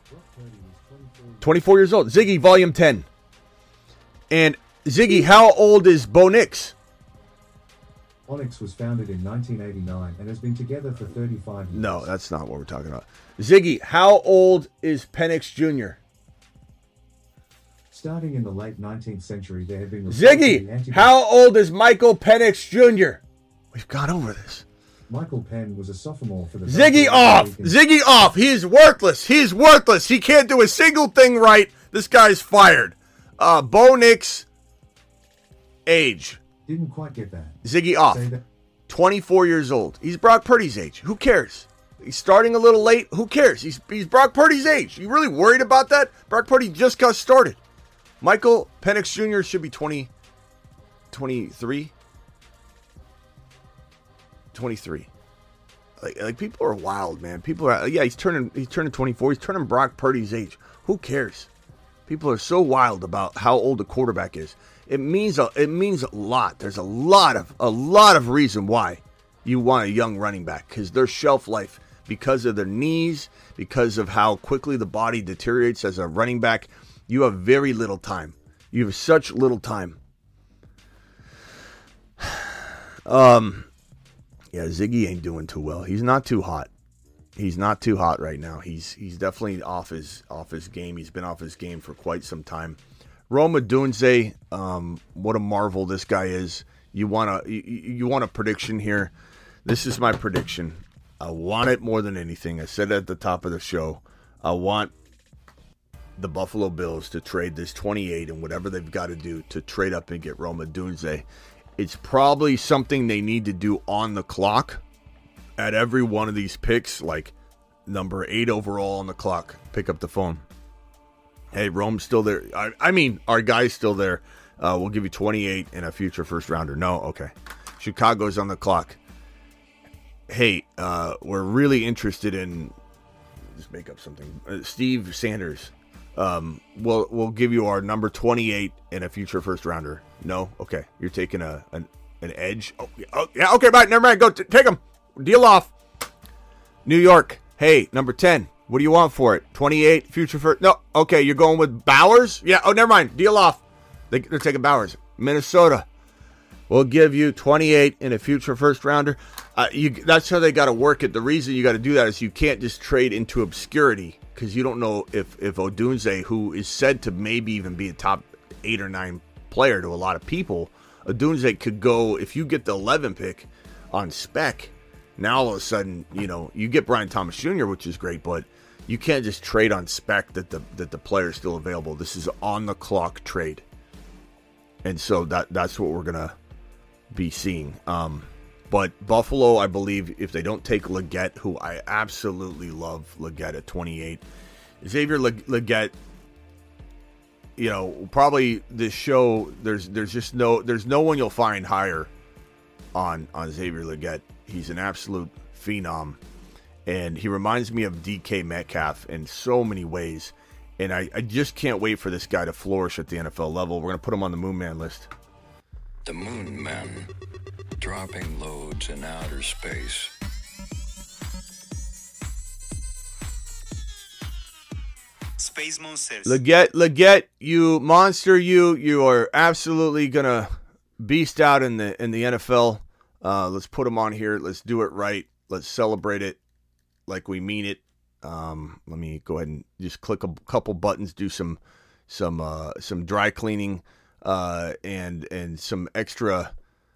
24 years old. Ziggy, volume 10. And Ziggy, how old is Bo Nix? Bo Nix was founded in 1989 and has been together for 35 years. No, that's not what we're talking about. Ziggy, how old is Penix Jr.? Starting in the late 19th century, there have been... Ziggy, how old is Michael Penix Jr.? We've gone over this. Michael Penn was a sophomore for the... Ziggy off! Ziggy off! He is worthless! He is worthless! He can't do a single thing right! This guy's fired. Bo Nix, age. Didn't quite get that. Ziggy off. 24 years old. He's Brock Purdy's age. Who cares? He's starting a little late. Who cares? He's Brock Purdy's age. You really worried about that? Brock Purdy just got started. Michael Penix Jr. should be 23. Like people are wild, man. People are, he's turning 24. He's turning Brock Purdy's age. Who cares? People are so wild about how old a quarterback is. It means a lot. There's a lot of reason why you want a young running back, because their shelf life, because of their knees, because of how quickly the body deteriorates as a running back. You have very little time. You have such little time. Yeah, Ziggy ain't doing too well. He's not too hot. He's not too hot right now. He's definitely off his game. He's been off his game for quite some time. Rome Odunze, what a marvel this guy is. You want a prediction here? This is my prediction. I want it more than anything. I said it at the top of the show. I want the Buffalo Bills to trade this 28 and whatever they've got to do to trade up and get Rome Odunze. It's probably something they need to do on the clock at every one of these picks, like number 8 overall on the clock. Pick up the phone. Hey, Rome's still there. I mean, our guy's still there. We'll give you 28 and a future first rounder. No? Okay. Chicago's on the clock. Hey, we're really interested in, just make up something, Steve Sanders. We'll give you our number 28 and a future first rounder. No? Okay. You're taking an edge? Oh, yeah. Okay, bye. Never mind. Go take him. Deal off. New York. Hey, number 10. What do you want for it? 28, future first? No. Okay, you're going with Bowers? Yeah. Oh, never mind. Deal off. They're taking Bowers. Minnesota. We'll give you 28 and a future first rounder. That's how they got to work it. The reason you got to do that is you can't just trade into obscurity, because you don't know if Odunze, who is said to maybe even be a top 8 or 9 player to a lot of people, Odunze could go, if you get the 11 pick on spec, now all of a sudden, you get Brian Thomas Jr., which is great, but you can't just trade on spec that the player is still available. This is on the clock trade. And so that's what we're going to be seeing. But Buffalo, I believe, if they don't take Leggett, who I absolutely love Leggett at 28, Xavier Leggett, probably this show, there's no one you'll find higher on Xavier Legette. He's an absolute phenom, and he reminds me of DK Metcalf in so many ways. And I just can't wait for this guy to flourish at the NFL level. We're going to put him on the Moon Man list. The Moon Men, dropping loads in outer space. Space Monsters. Legette, you monster, you are absolutely gonna beast out in the NFL. Let's put him on here. Let's do it right. Let's celebrate it like we mean it. Let me go ahead and just click a couple buttons, do some dry cleaning, and some extra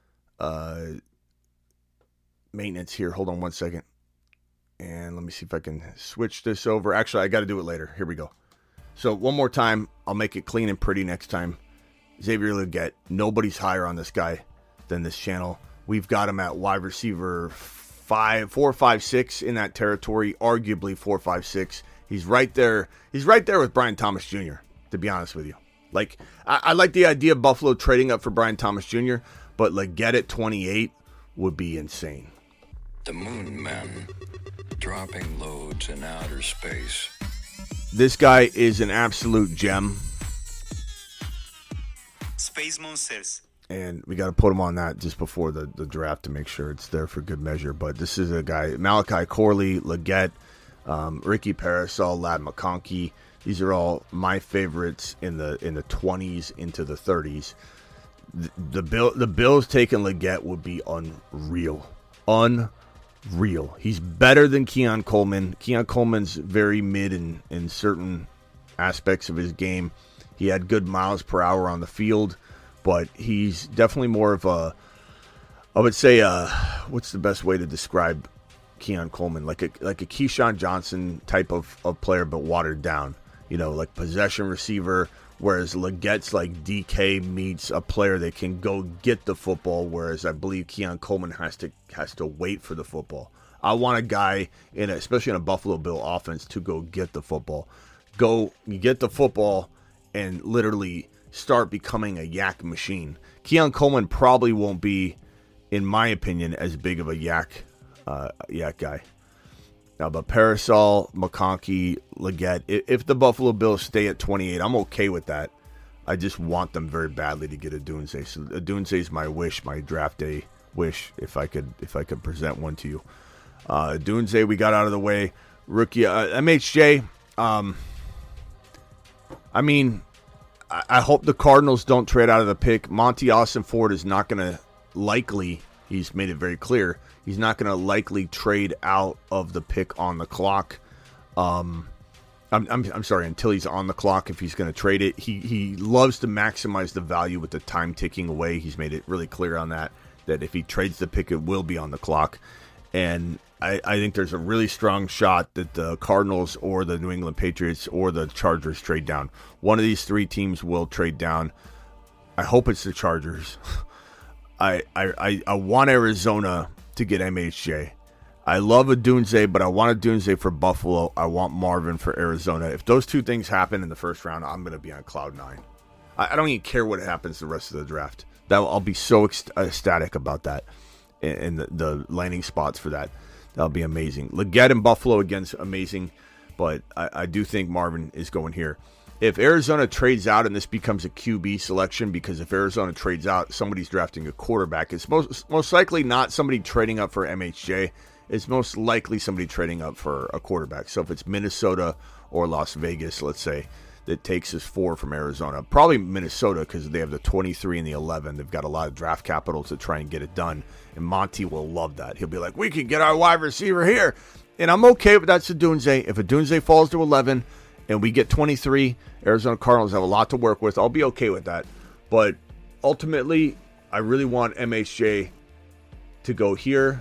maintenance here. Hold on one second. And let me see if I can switch this over. Actually, I got to do it later. Here we go. So one more time, I'll make it clean and pretty next time. Xavier Legette, nobody's higher on this guy than this channel. We've got him at wide receiver 4, 5, 6 in that territory, arguably 4, 5, 6. He's right there. He's right there with Brian Thomas Jr., to be honest with you. Like, I like the idea of Buffalo trading up for Brian Thomas Jr., but Legette at 28 would be insane. The Moon Men, dropping loads in outer space. This guy is an absolute gem. Space Monsters. And we got to put him on that just before the draft to make sure it's there for good measure. But this is a guy, Malachi Corley, Legette, Ricky Parasol, Ladd McConkey. These are all my favorites in the 20s into the 30s. The Bills taking Legette would be unreal. Unreal. He's better than Keon Coleman. Keon Coleman's very mid in certain aspects of his game. He had good miles per hour on the field, but he's definitely more of a, I would say, what's the best way to describe Keon Coleman? Like a Keyshawn Johnson type of player, but watered down. Like possession receiver, whereas Legette's like DK meets a player that can go get the football, whereas I believe Keon Coleman has to wait for the football. I want a guy, especially in a Buffalo Bill offense, to go get the football. Go get the football and literally start becoming a yak machine. Keon Coleman probably won't be, in my opinion, as big of a yak guy. Now, but Parasol, McConkey, Legette, if the Buffalo Bills stay at 28, I'm okay with that. I just want them very badly to get Odunze. So Odunze is my wish, my draft day wish, if I could present one to you. Odunze, we got out of the way. Rookie, MHJ. I hope the Cardinals don't trade out of the pick. Monty Austin-Ford is not going to likely, he's made it very clear, he's not going to likely trade out of the pick on the clock. I'm sorry, until he's on the clock if he's going to trade it. He loves to maximize the value with the time ticking away. He's made it really clear on that if he trades the pick, it will be on the clock. And I think there's a really strong shot that the Cardinals or the New England Patriots or the Chargers trade down. One of these three teams will trade down. I hope it's the Chargers. I want Arizona to get MHJ. I love Odunze, but I want Odunze for Buffalo. I want Marvin for Arizona. If those two things happen in the first round, I'm going to be on cloud 9. I don't even care what happens the rest of the draft. I'll be so ecstatic about that and the landing spots for that. That'll be amazing. Legette in Buffalo, again, amazing, but I do think Marvin is going here. If Arizona trades out and this becomes a QB selection, because if Arizona trades out, somebody's drafting a quarterback. It's most likely not somebody trading up for MHJ. It's most likely somebody trading up for a quarterback. So if it's Minnesota or Las Vegas, let's say, that takes us 4 from Arizona. Probably Minnesota because they have the 23 and the 11. They've got a lot of draft capital to try and get it done. And Monty will love that. He'll be like, we can get our wide receiver here. And I'm okay with that. Odunze. If Odunze falls to 11 and we get 23, Arizona Cardinals have a lot to work with. I'll be okay with that. But ultimately, I really want MHJ to go here.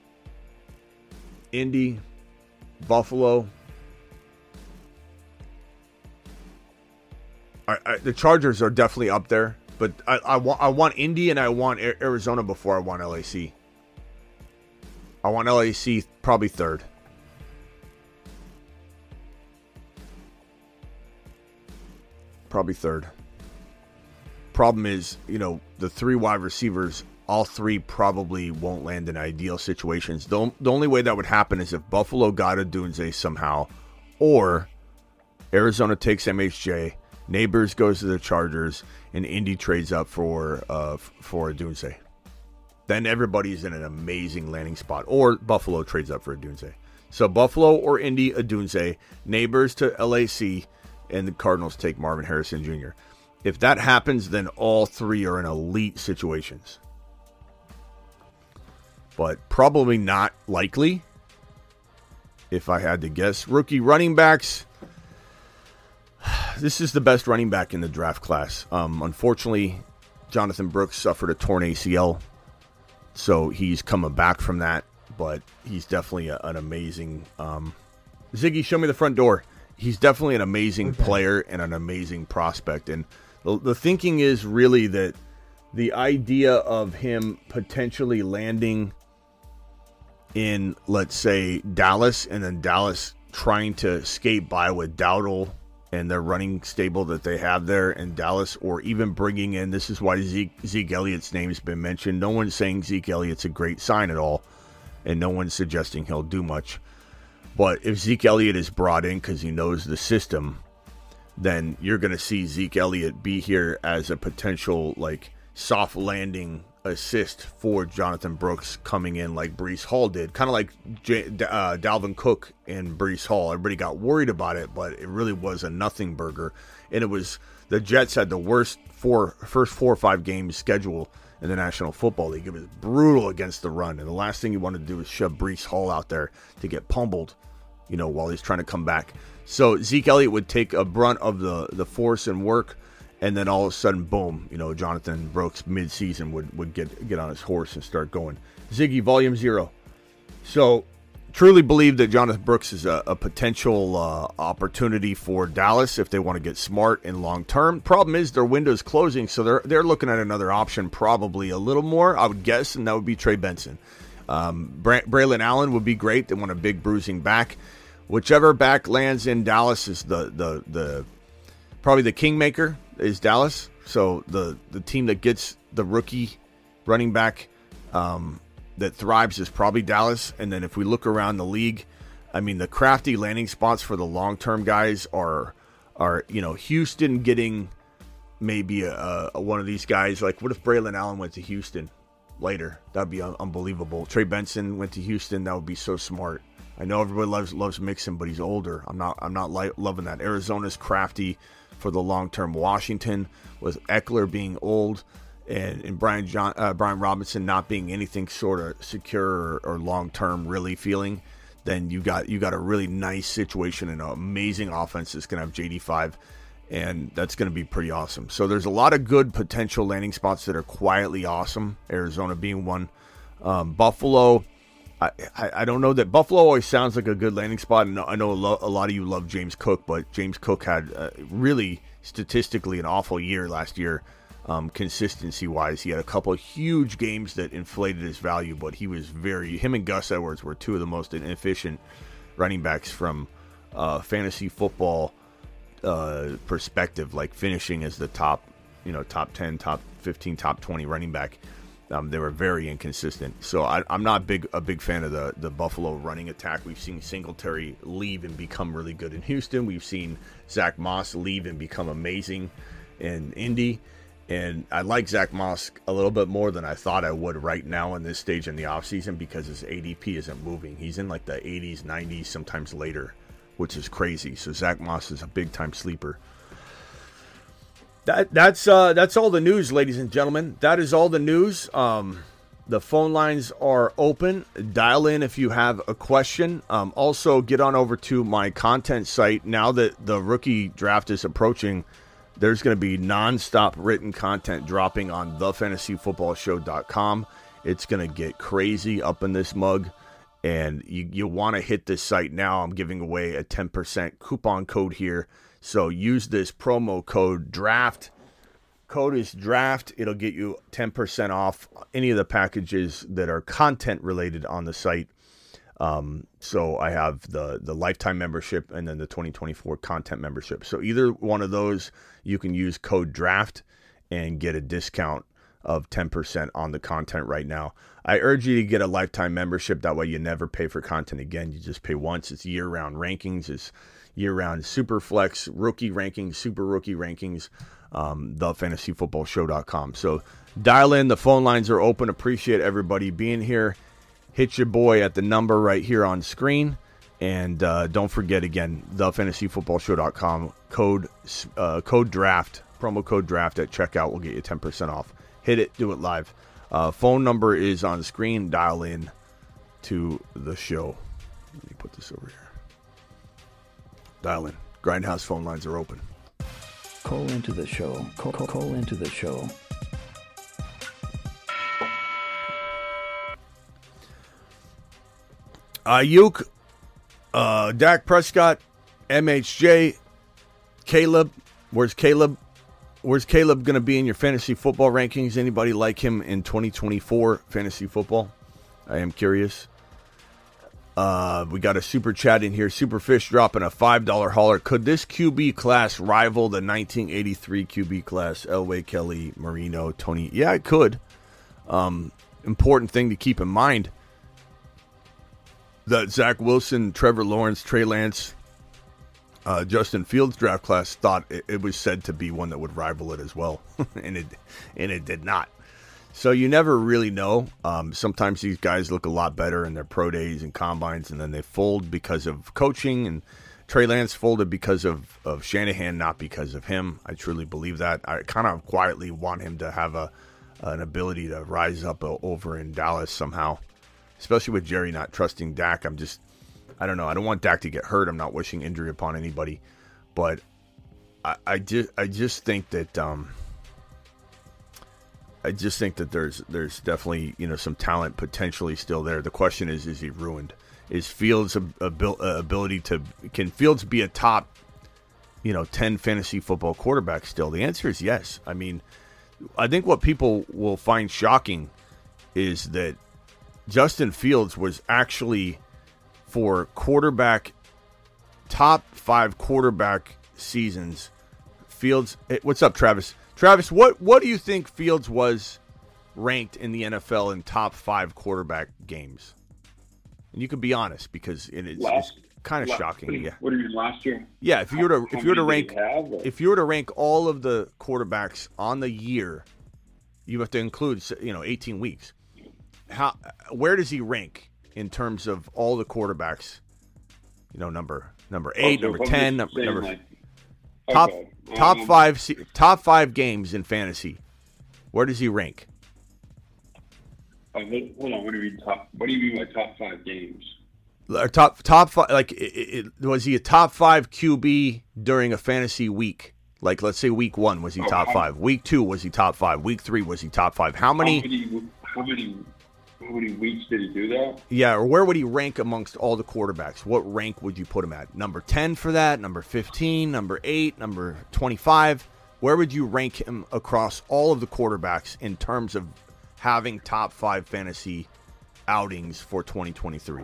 Indy, Buffalo. The Chargers are definitely up there, but I want Indy and I want Arizona before I want LAC. I want LAC probably third. Probably third. Problem is, the 3 wide receivers, all 3 probably won't land in ideal situations. The only way that would happen is if Buffalo got Odunze somehow, or Arizona takes MHJ, Neighbors goes to the Chargers, and Indy trades up for Odunze. Then everybody's in an amazing landing spot. Or Buffalo trades up for Odunze. So Buffalo or Indy, Odunze, Neighbors to LAC, and the Cardinals take Marvin Harrison Jr. If that happens, then all 3 are in elite situations. But probably not likely, if I had to guess. Rookie running backs. This is the best running back in the draft class. Unfortunately, Jonathan Brooks suffered a torn ACL. So he's coming back from that, but he's definitely an amazing... Ziggy, show me the front door. He's definitely an amazing player and an amazing prospect. And the thinking is really that the idea of him potentially landing in, let's say, Dallas, and then Dallas trying to skate by with Dowdle and their running stable that they have there in Dallas, or even bringing in, this is why Zeke Elliott's name's been mentioned. No one's saying Zeke Elliott's a great sign at all, and no one's suggesting he'll do much. But if Zeke Elliott is brought in because he knows the system, then you're going to see Zeke Elliott be here as a potential soft landing assist for Jonathan Brooks coming in like Breece Hall did. Kind of like Dalvin Cook and Breece Hall. Everybody got worried about it, but it really was a nothing burger. And it was, the Jets had the worst first 4 or 5 games schedule in the National Football League. It was brutal against the run. And the last thing you wanted to do was shove Breece Hall out there to get pummeled, while he's trying to come back. So Zeke Elliott would take a brunt of the force and work. And then all of a sudden, boom, Jonathan Brooks mid-season would get on his horse and start going. Ziggy, volume 0. So, truly believe that Jonathan Brooks is a potential opportunity for Dallas if they want to get smart and long-term. Problem is their window's closing, so they're looking at another option, probably a little more, I would guess, and that would be Trey Benson. Braylon Allen would be great. They want a big bruising back. Whichever back lands in Dallas is the probably the kingmaker is Dallas. So the team that gets the rookie running back that thrives is probably Dallas. And then if we look around the league, I mean, the crafty landing spots for the long-term guys are Houston getting maybe a one of these guys. Like, what if Braylon Allen went to Houston later? That'd be unbelievable. Trey Benson went to Houston. That would be so smart. I know everybody loves Mixon, but he's older. I'm not loving that. Arizona's crafty for the long term. Washington, with Eckler being old and Brian Robinson not being anything sort of secure or long term really feeling, then you got a really nice situation and an amazing offense that's going to have JD5, and that's going to be pretty awesome. So there's a lot of good potential landing spots that are quietly awesome. Arizona being one. Buffalo. I don't know that Buffalo always sounds like a good landing spot. And I know a lot of you love James Cook, but James Cook had really statistically an awful year last year, consistency-wise. He had a couple of huge games that inflated his value, but him and Gus Edwards were two of the most inefficient running backs from fantasy football perspective, like finishing as the top 10, top 15, top 20 running back. They were very inconsistent. So I'm not a big fan of the Buffalo running attack. We've seen Singletary leave and become really good in Houston. We've seen Zach Moss leave and become amazing in Indy. And I like Zach Moss a little bit more than I thought I would right now in this stage in the offseason because his ADP isn't moving. He's in like the 80s, 90s, sometimes later, which is crazy. So Zach Moss is a big-time sleeper. That's all the news, ladies and gentlemen. That is all the news. The phone lines are open. Dial in if you have a question. Also, get on over to my content site. Now that the rookie draft is approaching, there's going to be nonstop written content dropping on thefantasyfootballshow.com. It's going to get crazy up in this mug, and you want to hit this site now. I'm giving away a 10% coupon code here. So use this promo code DRAFT. Code is DRAFT. It'll get you 10% off any of the packages that are content related on the site. So I have the lifetime membership and then the 2024 content membership. So either one of those, you can use code DRAFT and get a discount of 10% on the content right now. I urge you to get a lifetime membership. That way you never pay for content again. You just pay once. It's year-round rankings. It's year-round super flex, rookie rankings, super rookie rankings, thefantasyfootballshow.com. So dial in. The phone lines are open. Appreciate everybody being here. Hit your boy at the number right here on screen. And don't forget, again, thefantasyfootballshow.com, code DRAFT, promo code DRAFT at checkout will get you 10% off. Hit it, do it live. Phone number is on screen. Dial in to the show. Let me put this over here. Dial in. Grindhouse phone lines are open. Call into the show. Call into the show. Ayuk, Dak Prescott, MHJ, Caleb. Where's Caleb? Where's Caleb going to be in your fantasy football rankings? Anybody like him in 2024 fantasy football? I am curious. We got a super chat in here. Superfish dropping a $5 hauler. Could this QB class rival the 1983 QB class? Elway, Kelly, Marino, Tony. Yeah, it could. Important thing to keep in mind. That Zach Wilson, Trevor Lawrence, Trey Lance, Justin Fields draft class thought it was said to be one that would rival it as well, and it did not. So you never really know. Sometimes these guys look a lot better in their pro days and combines, and then they fold because of coaching. And Trey Lance folded because of Shanahan, not because of him. I truly believe that. I kind of quietly want him to have an ability to rise up over in Dallas somehow, especially with Jerry not trusting Dak. I don't know. I don't want Dak to get hurt. I'm not wishing injury upon anybody, but I just think that there's definitely some talent potentially still there. The question is he ruined? Is Fields' ability to can Fields be a top 10 fantasy football quarterback still? The answer is yes. I mean, I think what people will find shocking is that Justin Fields was actually, for quarterback, top 5 quarterback seasons. Fields, what's up, Travis? Travis, what do you think Fields was ranked in the NFL in top 5 quarterback games? And you can be honest, because it's kind of shocking. Yeah. What do you mean last year? Yeah, if you were to rank all of the quarterbacks on the year, you have to include 18 weeks. Where does he rank in terms of all the quarterbacks? Number 8, number 10, top 5 games in fantasy. Where does he rank? Hold on. What do you mean by top 5 games? Or top 5. Like, was he a top 5 QB during a fantasy week? Like, let's say week 1 was he top 5. Week 2 was he top 5. Week 3 was he top 5. How many weeks did he do that? Yeah, or where would he rank amongst all the quarterbacks? What rank would you put him at? Number 10 for that, number 15, number 8, number 25? Where would you rank him across all of the quarterbacks in terms of having top 5 fantasy outings for 2023?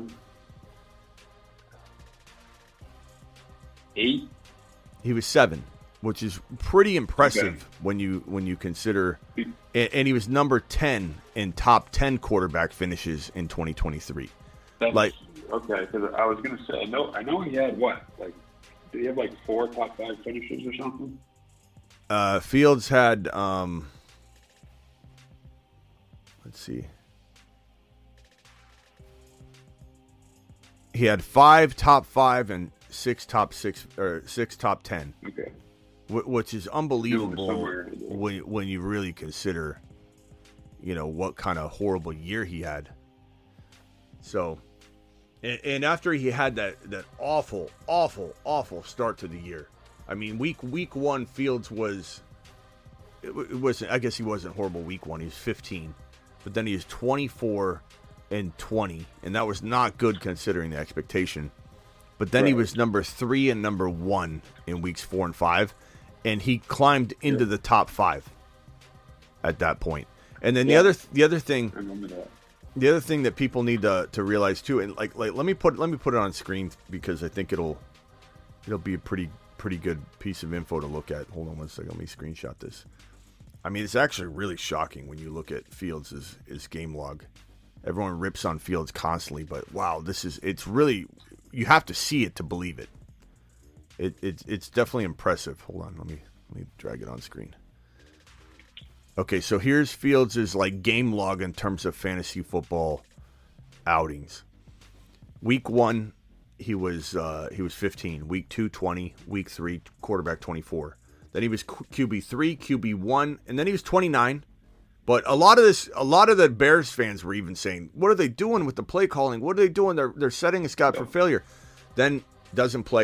8? He was 7, which is pretty impressive when you consider. And he was number 10 in top 10 quarterback finishes in 2023. Okay, because I was going to say, I know he had what? Like, did he have 4 top 5 finishes or something? Fields had, let's see. He had 5 top 5 and 6 top 6 or 6 top 10. Okay. Which is unbelievable when you really consider, what kind of horrible year he had. So, and after he had that awful start to the year, I mean, week 1 Fields was, it wasn't. I guess he wasn't horrible week 1. He was 15, but then he was 24 and 20, and that was not good considering the expectation. But then he was number 3 and number 1 in weeks 4 and 5. And he climbed into the top 5 at that point. And then the other thing, The other thing that people need to realize too, and like let me put it on screen because I think it'll be a pretty good piece of info to look at. Hold on one second, let me screenshot this. I mean, it's actually really shocking when you look at Fields' game log. Everyone rips on Fields constantly, but wow, it's really, you have to see it to believe it. It's definitely impressive. Hold on, let me drag it on screen. Okay, so here's Fields' like game log in terms of fantasy football outings. Week 1, he was 15. Week 2, 20. Week 3, quarterback 24. Then he was QB3, QB1, and then he was 29. But a lot of the Bears fans were even saying, "What are they doing with the play calling? What are they doing? They're setting this guy for failure." Then doesn't play.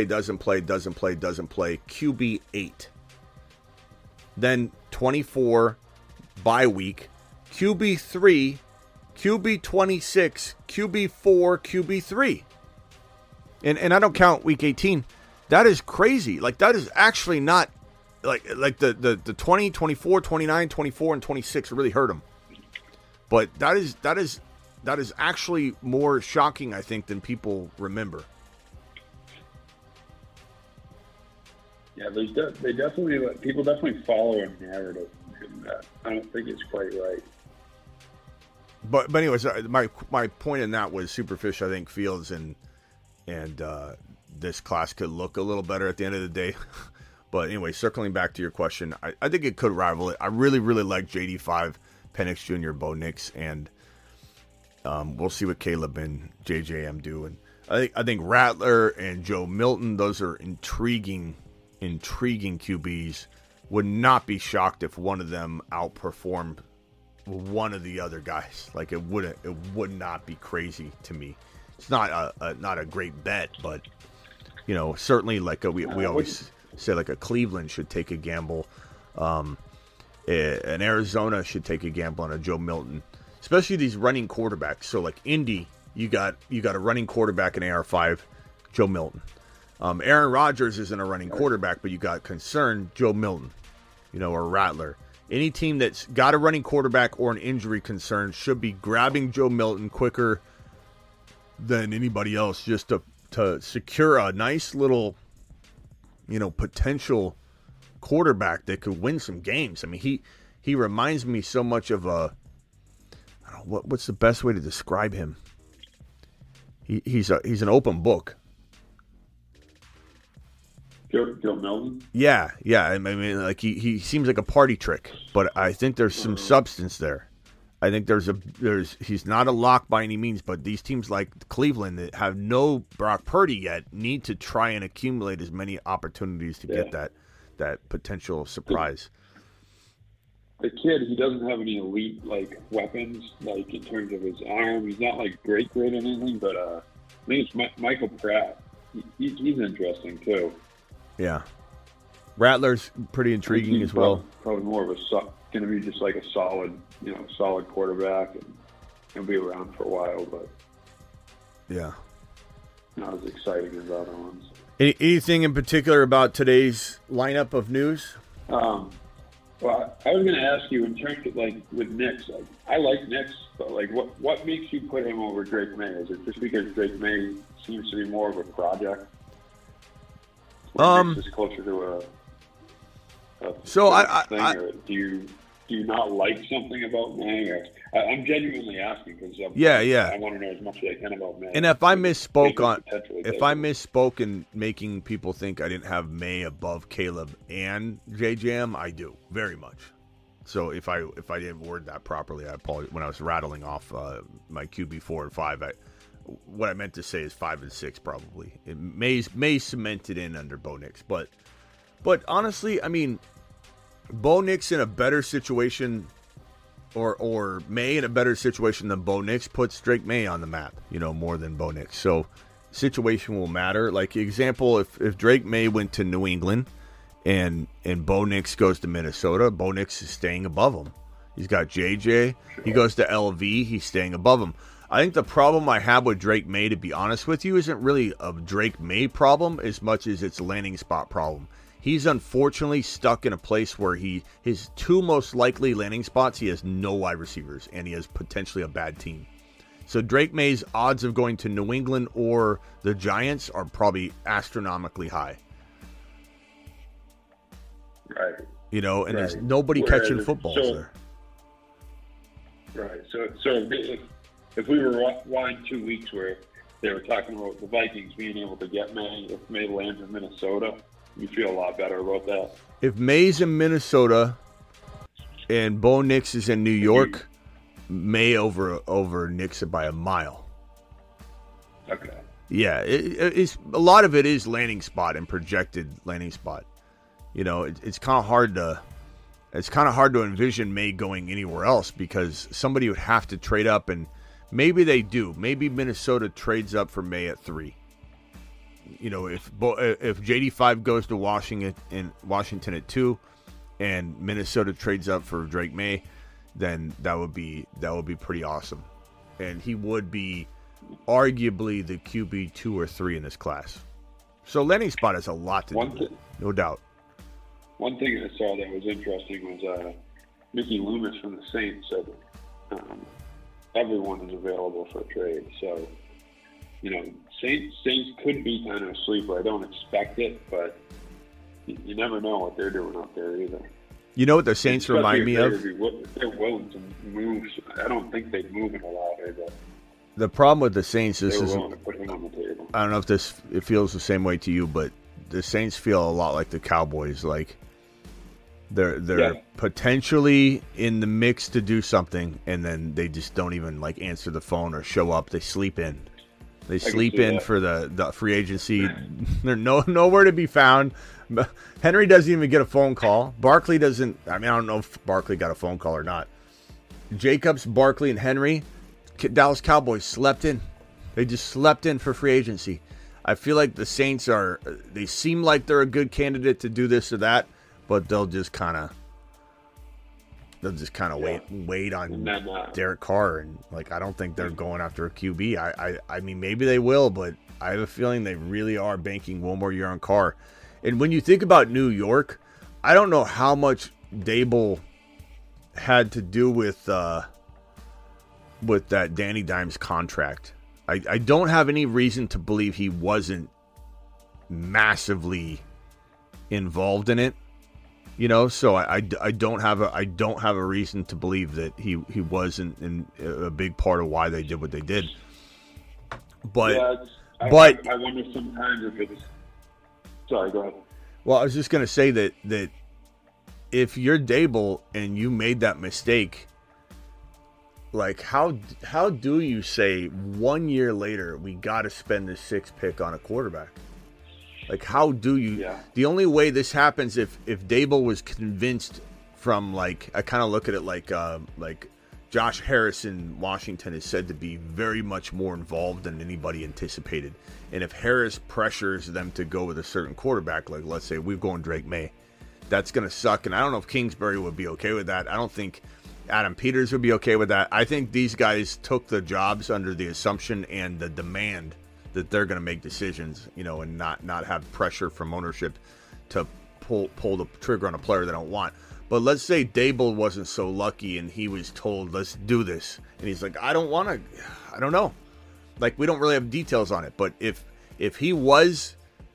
QB8. Then 24 bye week. QB3, QB26, QB4, QB3. And I don't count week 18. That is crazy. Like, that is actually not like the 20, 24, 29, 24, and 26 really hurt him. But that is actually more shocking, I think, than people remember. Yeah, people definitely follow a narrative, and I don't think it's quite right. But anyways, my point in that was Superfish. I think Fields and this class could look a little better at the end of the day. But anyway, circling back to your question, I think it could rival it. I really, really like JD5, Penix Jr., Bo Nix, and we'll see what Caleb and JJM do. And I think Rattler and Joe Milton, those are intriguing QBs. Would not be shocked if one of them outperformed one of the other guys. Like, it would not be crazy to me. It's not a great bet, but you know, certainly like we always say, like a Cleveland should take a gamble. An Arizona should take a gamble on a Joe Milton, especially these running quarterbacks. So like Indy, you got a running quarterback in AR5, Joe Milton. Aaron Rodgers isn't a running quarterback, but you got concern, Joe Milton, or Rattler. Any team that's got a running quarterback or an injury concern should be grabbing Joe Milton quicker than anybody else, just to secure a nice little, potential quarterback that could win some games. I mean, he reminds me so much of what's the best way to describe him? He's an open book. Joe Milton? Yeah. I mean, like he seems like a party trick, but I think there's some substance there. I think he's not a lock by any means, but these teams like Cleveland that have no Brock Purdy yet need to try and accumulate as many opportunities to get that potential surprise. The kid, he doesn't have any elite weapons, in terms of his arm. He's not great at anything, but I think it's Michael Pratt. He's interesting too. Yeah, Rattler's pretty intriguing as well. Probably more of going to be just a solid quarterback, and he'll be around for a while, but yeah, not as exciting as other ones. Anything in particular about today's lineup of news? Well, I was going to ask you in terms of with Nix. I like Nix, but what makes you put him over Drake May? Is it just because Drake May seems to be more of a project? Nix is closer to a so thing, or do you not like something about May? Or, I'm genuinely asking because I want to know as much as I can about May. And if I misspoke in making people think I didn't have May above Caleb and JJM, I do very much. So if I didn't word that properly, I apologize. When I was rattling off my QB 4 and 5, what I meant to say is 5 and 6 probably. It may cement it in under Bo Nix, but honestly, I mean, Bo Nix in a better situation, or May in a better situation than Bo Nix puts Drake May on the map, more than Bo Nix. So situation will matter. Like example, if Drake May went to New England and Bo Nix goes to Minnesota, Bo Nix is staying above him. He's got JJ. He goes to LV. He's staying above him. I think the problem I have with Drake May, to be honest with you, isn't really a Drake May problem as much as it's a landing spot problem. He's unfortunately stuck in a place where his two most likely landing spots, he has no wide receivers, and he has potentially a bad team. So Drake May's odds of going to New England or the Giants are probably astronomically high. Right. You know, and right. there's nobody catching footballs there. Right. So if we were winding 2 weeks where they were talking about the Vikings being able to get May, if May lands in Minnesota, you feel a lot better about that. If May's in Minnesota and Bo Nix is in New York, May over Nix by a mile. Okay. Yeah, it's a lot of it is landing spot and projected landing spot. You know, it's kind of hard to envision May going anywhere else because somebody would have to trade up, and maybe they do. Maybe Minnesota trades up for May at 3. You know, if JD5 goes to Washington at 2, and Minnesota trades up for Drake May, then that would be pretty awesome, and he would be arguably the QB 2 or 3 in this class. So landing spot has a lot to do with it, no doubt. One thing I saw that was interesting was Mickey Loomis from the Saints said everyone is available for a trade. So, you know, Saints could be kind of a sleeper. I don't expect it, but you never know what they're doing out there either. You know what the Saints remind me of? They're willing to move. I don't think they'd move in a lot of it. The problem with the Saints, They're willing to put him on the table. I don't know if it feels the same way to you, but the Saints feel a lot like the Cowboys. Like they're potentially in the mix to do something, and then they just don't even like answer the phone or show up. They sleep in. They sleep in for the free agency. They're nowhere to be found. Henry doesn't even get a phone call. Barkley doesn't. I mean, I don't know if Barkley got a phone call or not. Jacobs, Barkley, and Henry, Dallas Cowboys slept in. They just slept in for free agency. I feel like the Saints they seem like they're a good candidate to do this or that, but they'll just kind of wait on Derek Carr, and like I don't think they're going after a QB. I mean maybe they will, but I have a feeling they really are banking one more year on Carr. And when you think about New York, I don't know how much Dable had to do with that Danny Dimes contract. I don't have any reason to believe he wasn't massively involved in it. You know, so I don't have a reason to believe that he wasn't in a big part of why they did what they did. But I wonder sometimes if it's. Sorry, go ahead. Well, I was just gonna say that if you're Dable and you made that mistake, like how do you say 1 year later we got to spend this 6th pick on a quarterback? Like, how do you? Yeah. The only way this happens if Dable was convinced from, like, I kind of look at it like Josh Harris in Washington is said to be very much more involved than anybody anticipated. And if Harris pressures them to go with a certain quarterback, like let's say we're going Drake May, that's going to suck. And I don't know if Kingsbury would be okay with that. I don't think Adam Peters would be okay with that. I think these guys took the jobs under the assumption and the demand that they're going to make decisions, you know, and not have pressure from ownership to pull the trigger on a player they don't want. But let's say Dable wasn't so lucky and he was told, let's do this. And he's like, I don't know. Like, we don't really have details on it. But if he was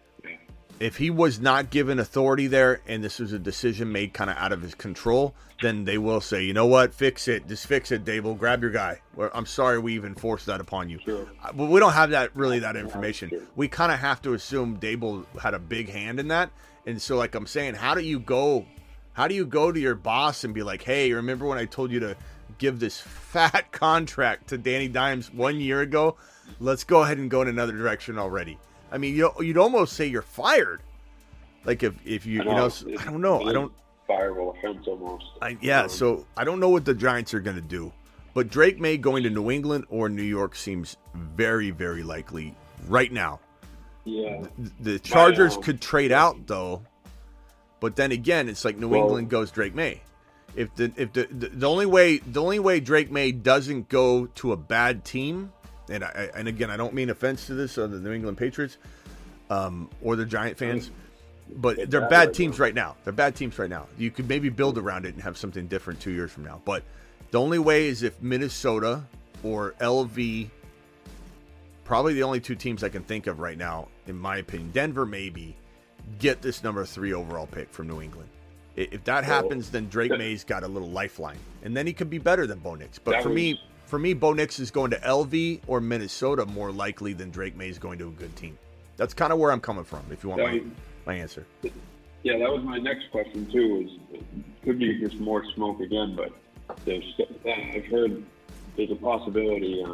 not given authority there and this was a decision made kind of out of his control, then they will say, you know what, fix it. Just fix it, Dable. Grab your guy. I'm sorry we even forced that upon you. Sure. But we don't have that information. Sure. We kind of have to assume Dable had a big hand in that. And so, like I'm saying, how do you go to your boss and be like, hey, remember when I told you to give this fat contract to Danny Dimes 1 year ago? Let's go ahead and go in another direction already. I mean, you'd almost say you're fired. Like if you I don't know. I don't fireable offense almost. So I don't know what the Giants are going to do. But Drake May going to New England or New York seems very, very likely right now. Yeah. The Chargers could trade out though. But then again, it's like New England goes Drake May. If the only way Drake May doesn't go to a bad team, and again I don't mean offense to this or the New England Patriots or the Giant fans, but they're bad teams right now. They're bad teams right now. You could maybe build around it and have something different 2 years from now. But the only way is if Minnesota or LV. Probably the only two teams I can think of right now, in my opinion. Denver, maybe, get this number 3 overall pick from New England. If that happens, then Drake May's got a little lifeline. And then he could be better than Bo Nix. But for me, Bo Nix is going to LV or Minnesota more likely than Drake May's going to a good team. That's kind of where I'm coming from, if you want my answer. Yeah, that was my next question, too. Could be just more smoke again, but I've heard there's a possibility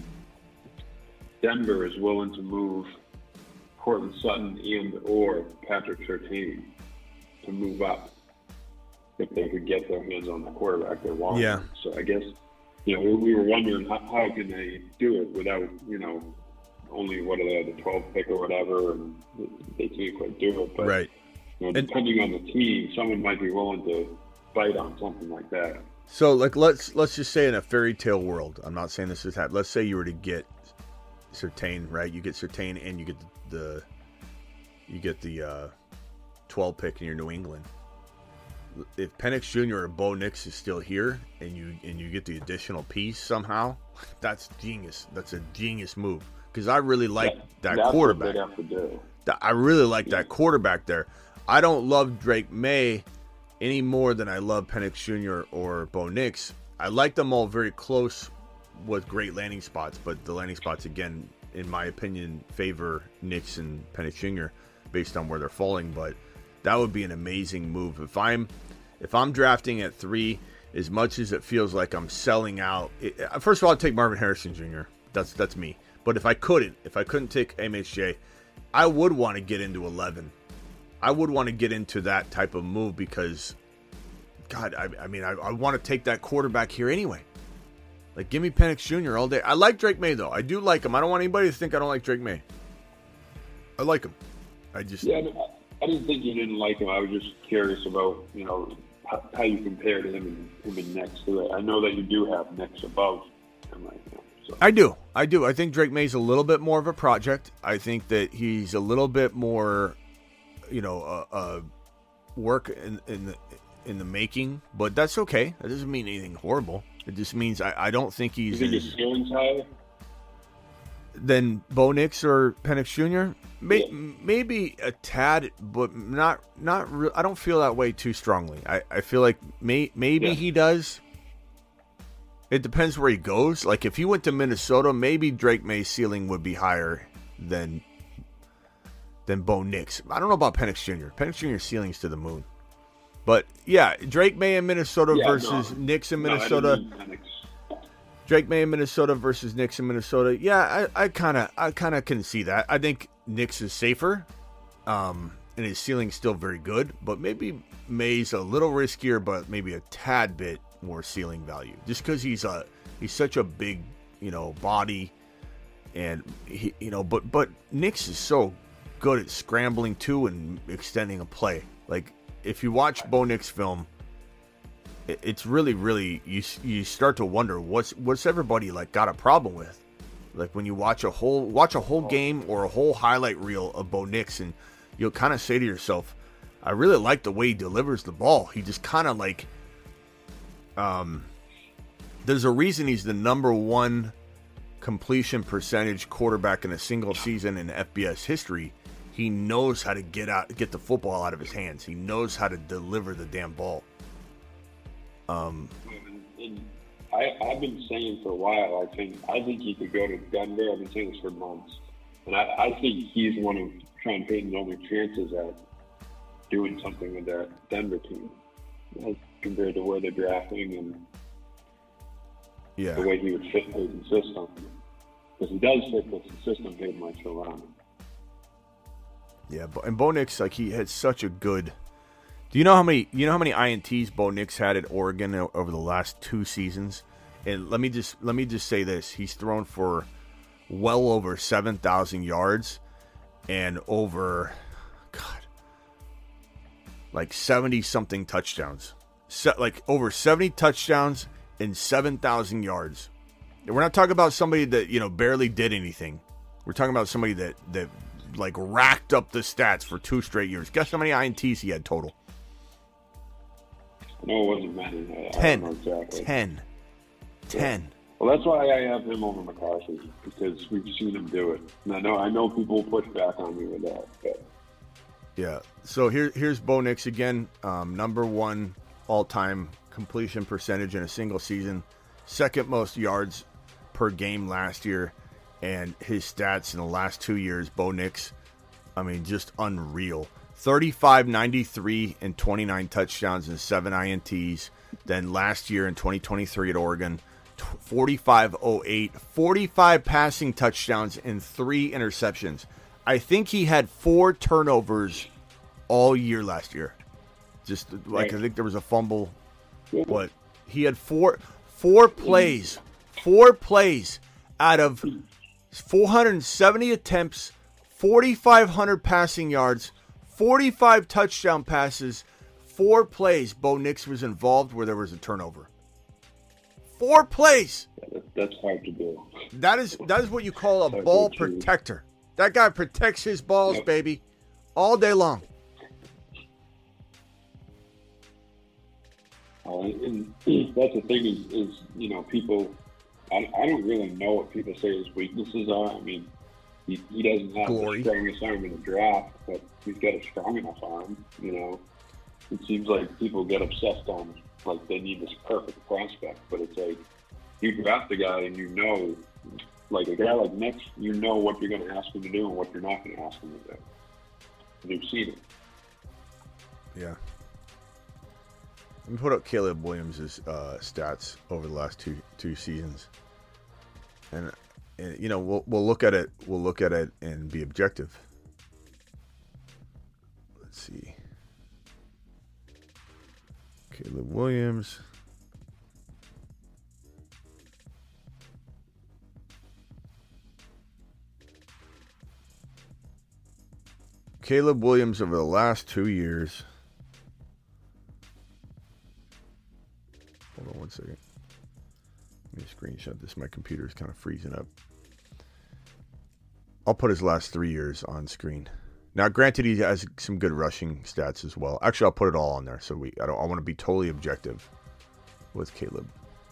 Denver is willing to move Courtland Sutton and or Patrick Surtain to move up if they could get their hands on the quarterback they want. Yeah. So I guess, we were wondering how can they do it without, only the 12th pick or whatever, and they can't quite do it. But, right. Depending on the team, someone might be willing to bite on something like that. So, let's just say in a fairy tale world, I'm not saying this is happening. Let's say you were to get Surtain, right? You get Surtain and you get the 12 pick in your New England. If Penix Jr. or Bo Nix is still here and you get the additional piece somehow, that's genius. That's a genius move because I really like that quarterback. That's what they'd have to do. I really like that quarterback there. I don't love Drake May any more than I love Penix Jr. or Bo Nix. I like them all very close with great landing spots, but the landing spots, again, in my opinion, favor Nix and Penix Jr. based on where they're falling. But that would be an amazing move. If I'm drafting at 3, as much as it feels like I'm selling out. First of all, I'd take Marvin Harrison Jr. That's me. But if I couldn't take MHJ, I would want to get into 11. I would want to get into that type of move because, God, I want to take that quarterback here anyway. Like, give me Penix Jr. all day. I like Drake May, though. I do like him. I don't want anybody to think I don't like Drake May. I like him. I didn't think you didn't like him. I was just curious about, how you compared him and Nix to it. I know that you do have Nix above him right now. So. I do. I think Drake May's a little bit more of a project. I think that he's a little bit more, work in the making, but that's okay. That doesn't mean anything horrible. It just means I don't think he's. You think his ceiling's higher than Bo Nix or Penix Jr.? Maybe a tad, but not. I don't feel that way too strongly. I feel like maybe he does. It depends where he goes. Like if he went to Minnesota, maybe Drake May's ceiling would be higher than Bo Nix. I don't know about Penix Jr. Penix Jr.'s ceiling's to the moon. But, yeah, Drake May in Minnesota versus Nix in Minnesota. Drake May in Minnesota versus Nix in Minnesota. Yeah, I kind of can see that. I think Nix is safer, and his ceiling's still very good. But maybe May's a little riskier, but maybe a tad bit more ceiling value. Just because he's such a big, body, and but Nix is so good at scrambling too and extending a play. Like, if you watch Bo Nix film, it's really, really, you start to wonder what's everybody like got a problem with. Like when you watch a whole game or a whole highlight reel of Bo Nix, and you'll kind of say to yourself, I really like the way he delivers the ball. He just kind of like, there's a reason he's the number 1 completion percentage quarterback in a single season in FBS history. He knows how to get the football out of his hands. He knows how to deliver the damn ball. And I've been saying for a while, I think he could go to Denver. I've been saying this for months. And I think he's one of Sean Payton's only chances at doing something with that Denver team, compared to where they're drafting and the way he would fit Payton's system. Because he does fit the system Payton likes to run. Yeah, and Bo Nix, like, he had such a good. Do you know how many INTs Bo Nix had at Oregon over the last 2 seasons? And let me just say this: he's thrown for well over 7,000 yards and over, like 70 something touchdowns. Like over 70 touchdowns and 7,000 yards. And we're not talking about somebody that barely did anything. We're talking about somebody that like racked up the stats for 2 straight years. Guess how many INTs he had total? No, it wasn't many. 10. I don't know exactly. 10. Well, that's why I have him over McCarthy, because we've seen him do it. And I know people will push back on me with that. But. Yeah. So here's Bo Nix again, number 1 all-time completion percentage in a single season, second most yards per game last year, and his stats in the last 2 years, Bo Nix, I mean, just unreal. 35, 93, and 29 touchdowns and 7 INTs. Then last year in 2023 at Oregon, 45, 08, 45 passing touchdowns and 3 interceptions. I think he had 4 turnovers all year last year. Just like, I think there was a fumble, but he had four plays out of 470 attempts, 4,500 passing yards, 45 touchdown passes, 4 plays. Bo Nix was involved where there was a turnover. 4 plays. Yeah, that's hard to do. That is what you call a ball protector. That guy protects his balls, baby, all day long. And that's the thing is people. I don't really know what people say his weaknesses are. I mean, he doesn't have the strongest arm in the draft, but he's got a strong enough arm. It seems like people get obsessed on like they need this perfect prospect, but it's like you draft a guy and like a guy like Nix, you know what you're going to ask him to do and what you're not going to ask him to do. And you've seen it. Yeah. Let me put up Caleb Williams' stats over the last two seasons, and we'll look at it. We'll look at it and be objective. Let's see. Caleb Williams. Caleb Williams over the last 2 years. Hold on one second. Let me screenshot this. My computer is kind of freezing up. I'll put his last 3 years on screen. Now, granted, he has some good rushing stats as well. Actually, I'll put it all on there. So I want to be totally objective with Caleb.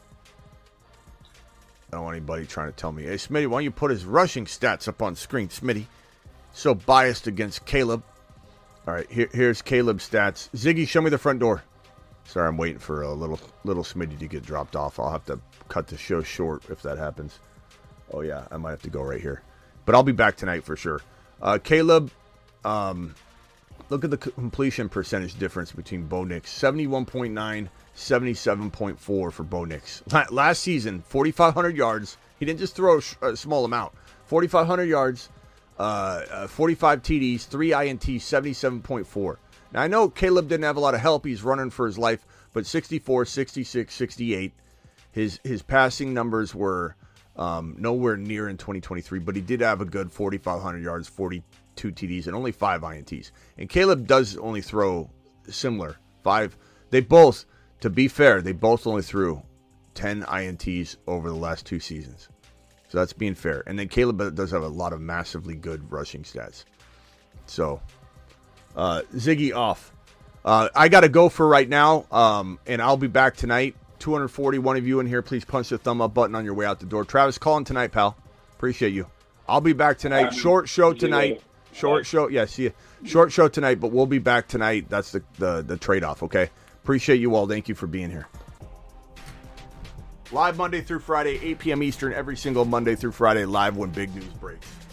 I don't want anybody trying to tell me, hey, Smitty, why don't you put his rushing stats up on screen, Smitty? So biased against Caleb. All right, here's Caleb's stats. Ziggy, show me the front door. Sorry, I'm waiting for a little Smitty to get dropped off. I'll have to cut the show short if that happens. Oh, yeah, I might have to go right here. But I'll be back tonight for sure. Caleb, look at the completion percentage difference between Bo Nix. 71.9, 77.4 for Bo Nix. Last season, 4,500 yards. He didn't just throw a small amount. 4,500 yards, 45 TDs, 3 INTs, 77.4. Now, I know Caleb didn't have a lot of help. He's running for his life, but 64, 66, 68. His passing numbers were nowhere near in 2023, but he did have a good 4,500 yards, 42 TDs, and only 5 INTs. And Caleb does only throw similar, 5. They both, to be fair, they both only threw 10 INTs over the last 2 seasons. So that's being fair. And then Caleb does have a lot of massively good rushing stats. So, Ziggy off. I got to go for right now, and I'll be back tonight. 241 of you in here, please punch the thumb up button on your way out the door. Travis, calling tonight, pal. Appreciate you. I'll be back tonight. Short show tonight. Short show. Yeah, see you. Short show tonight, but we'll be back tonight. That's the trade-off, okay? Appreciate you all. Thank you for being here. Live Monday through Friday, 8 p.m. Eastern, every single Monday through Friday, live when big news breaks.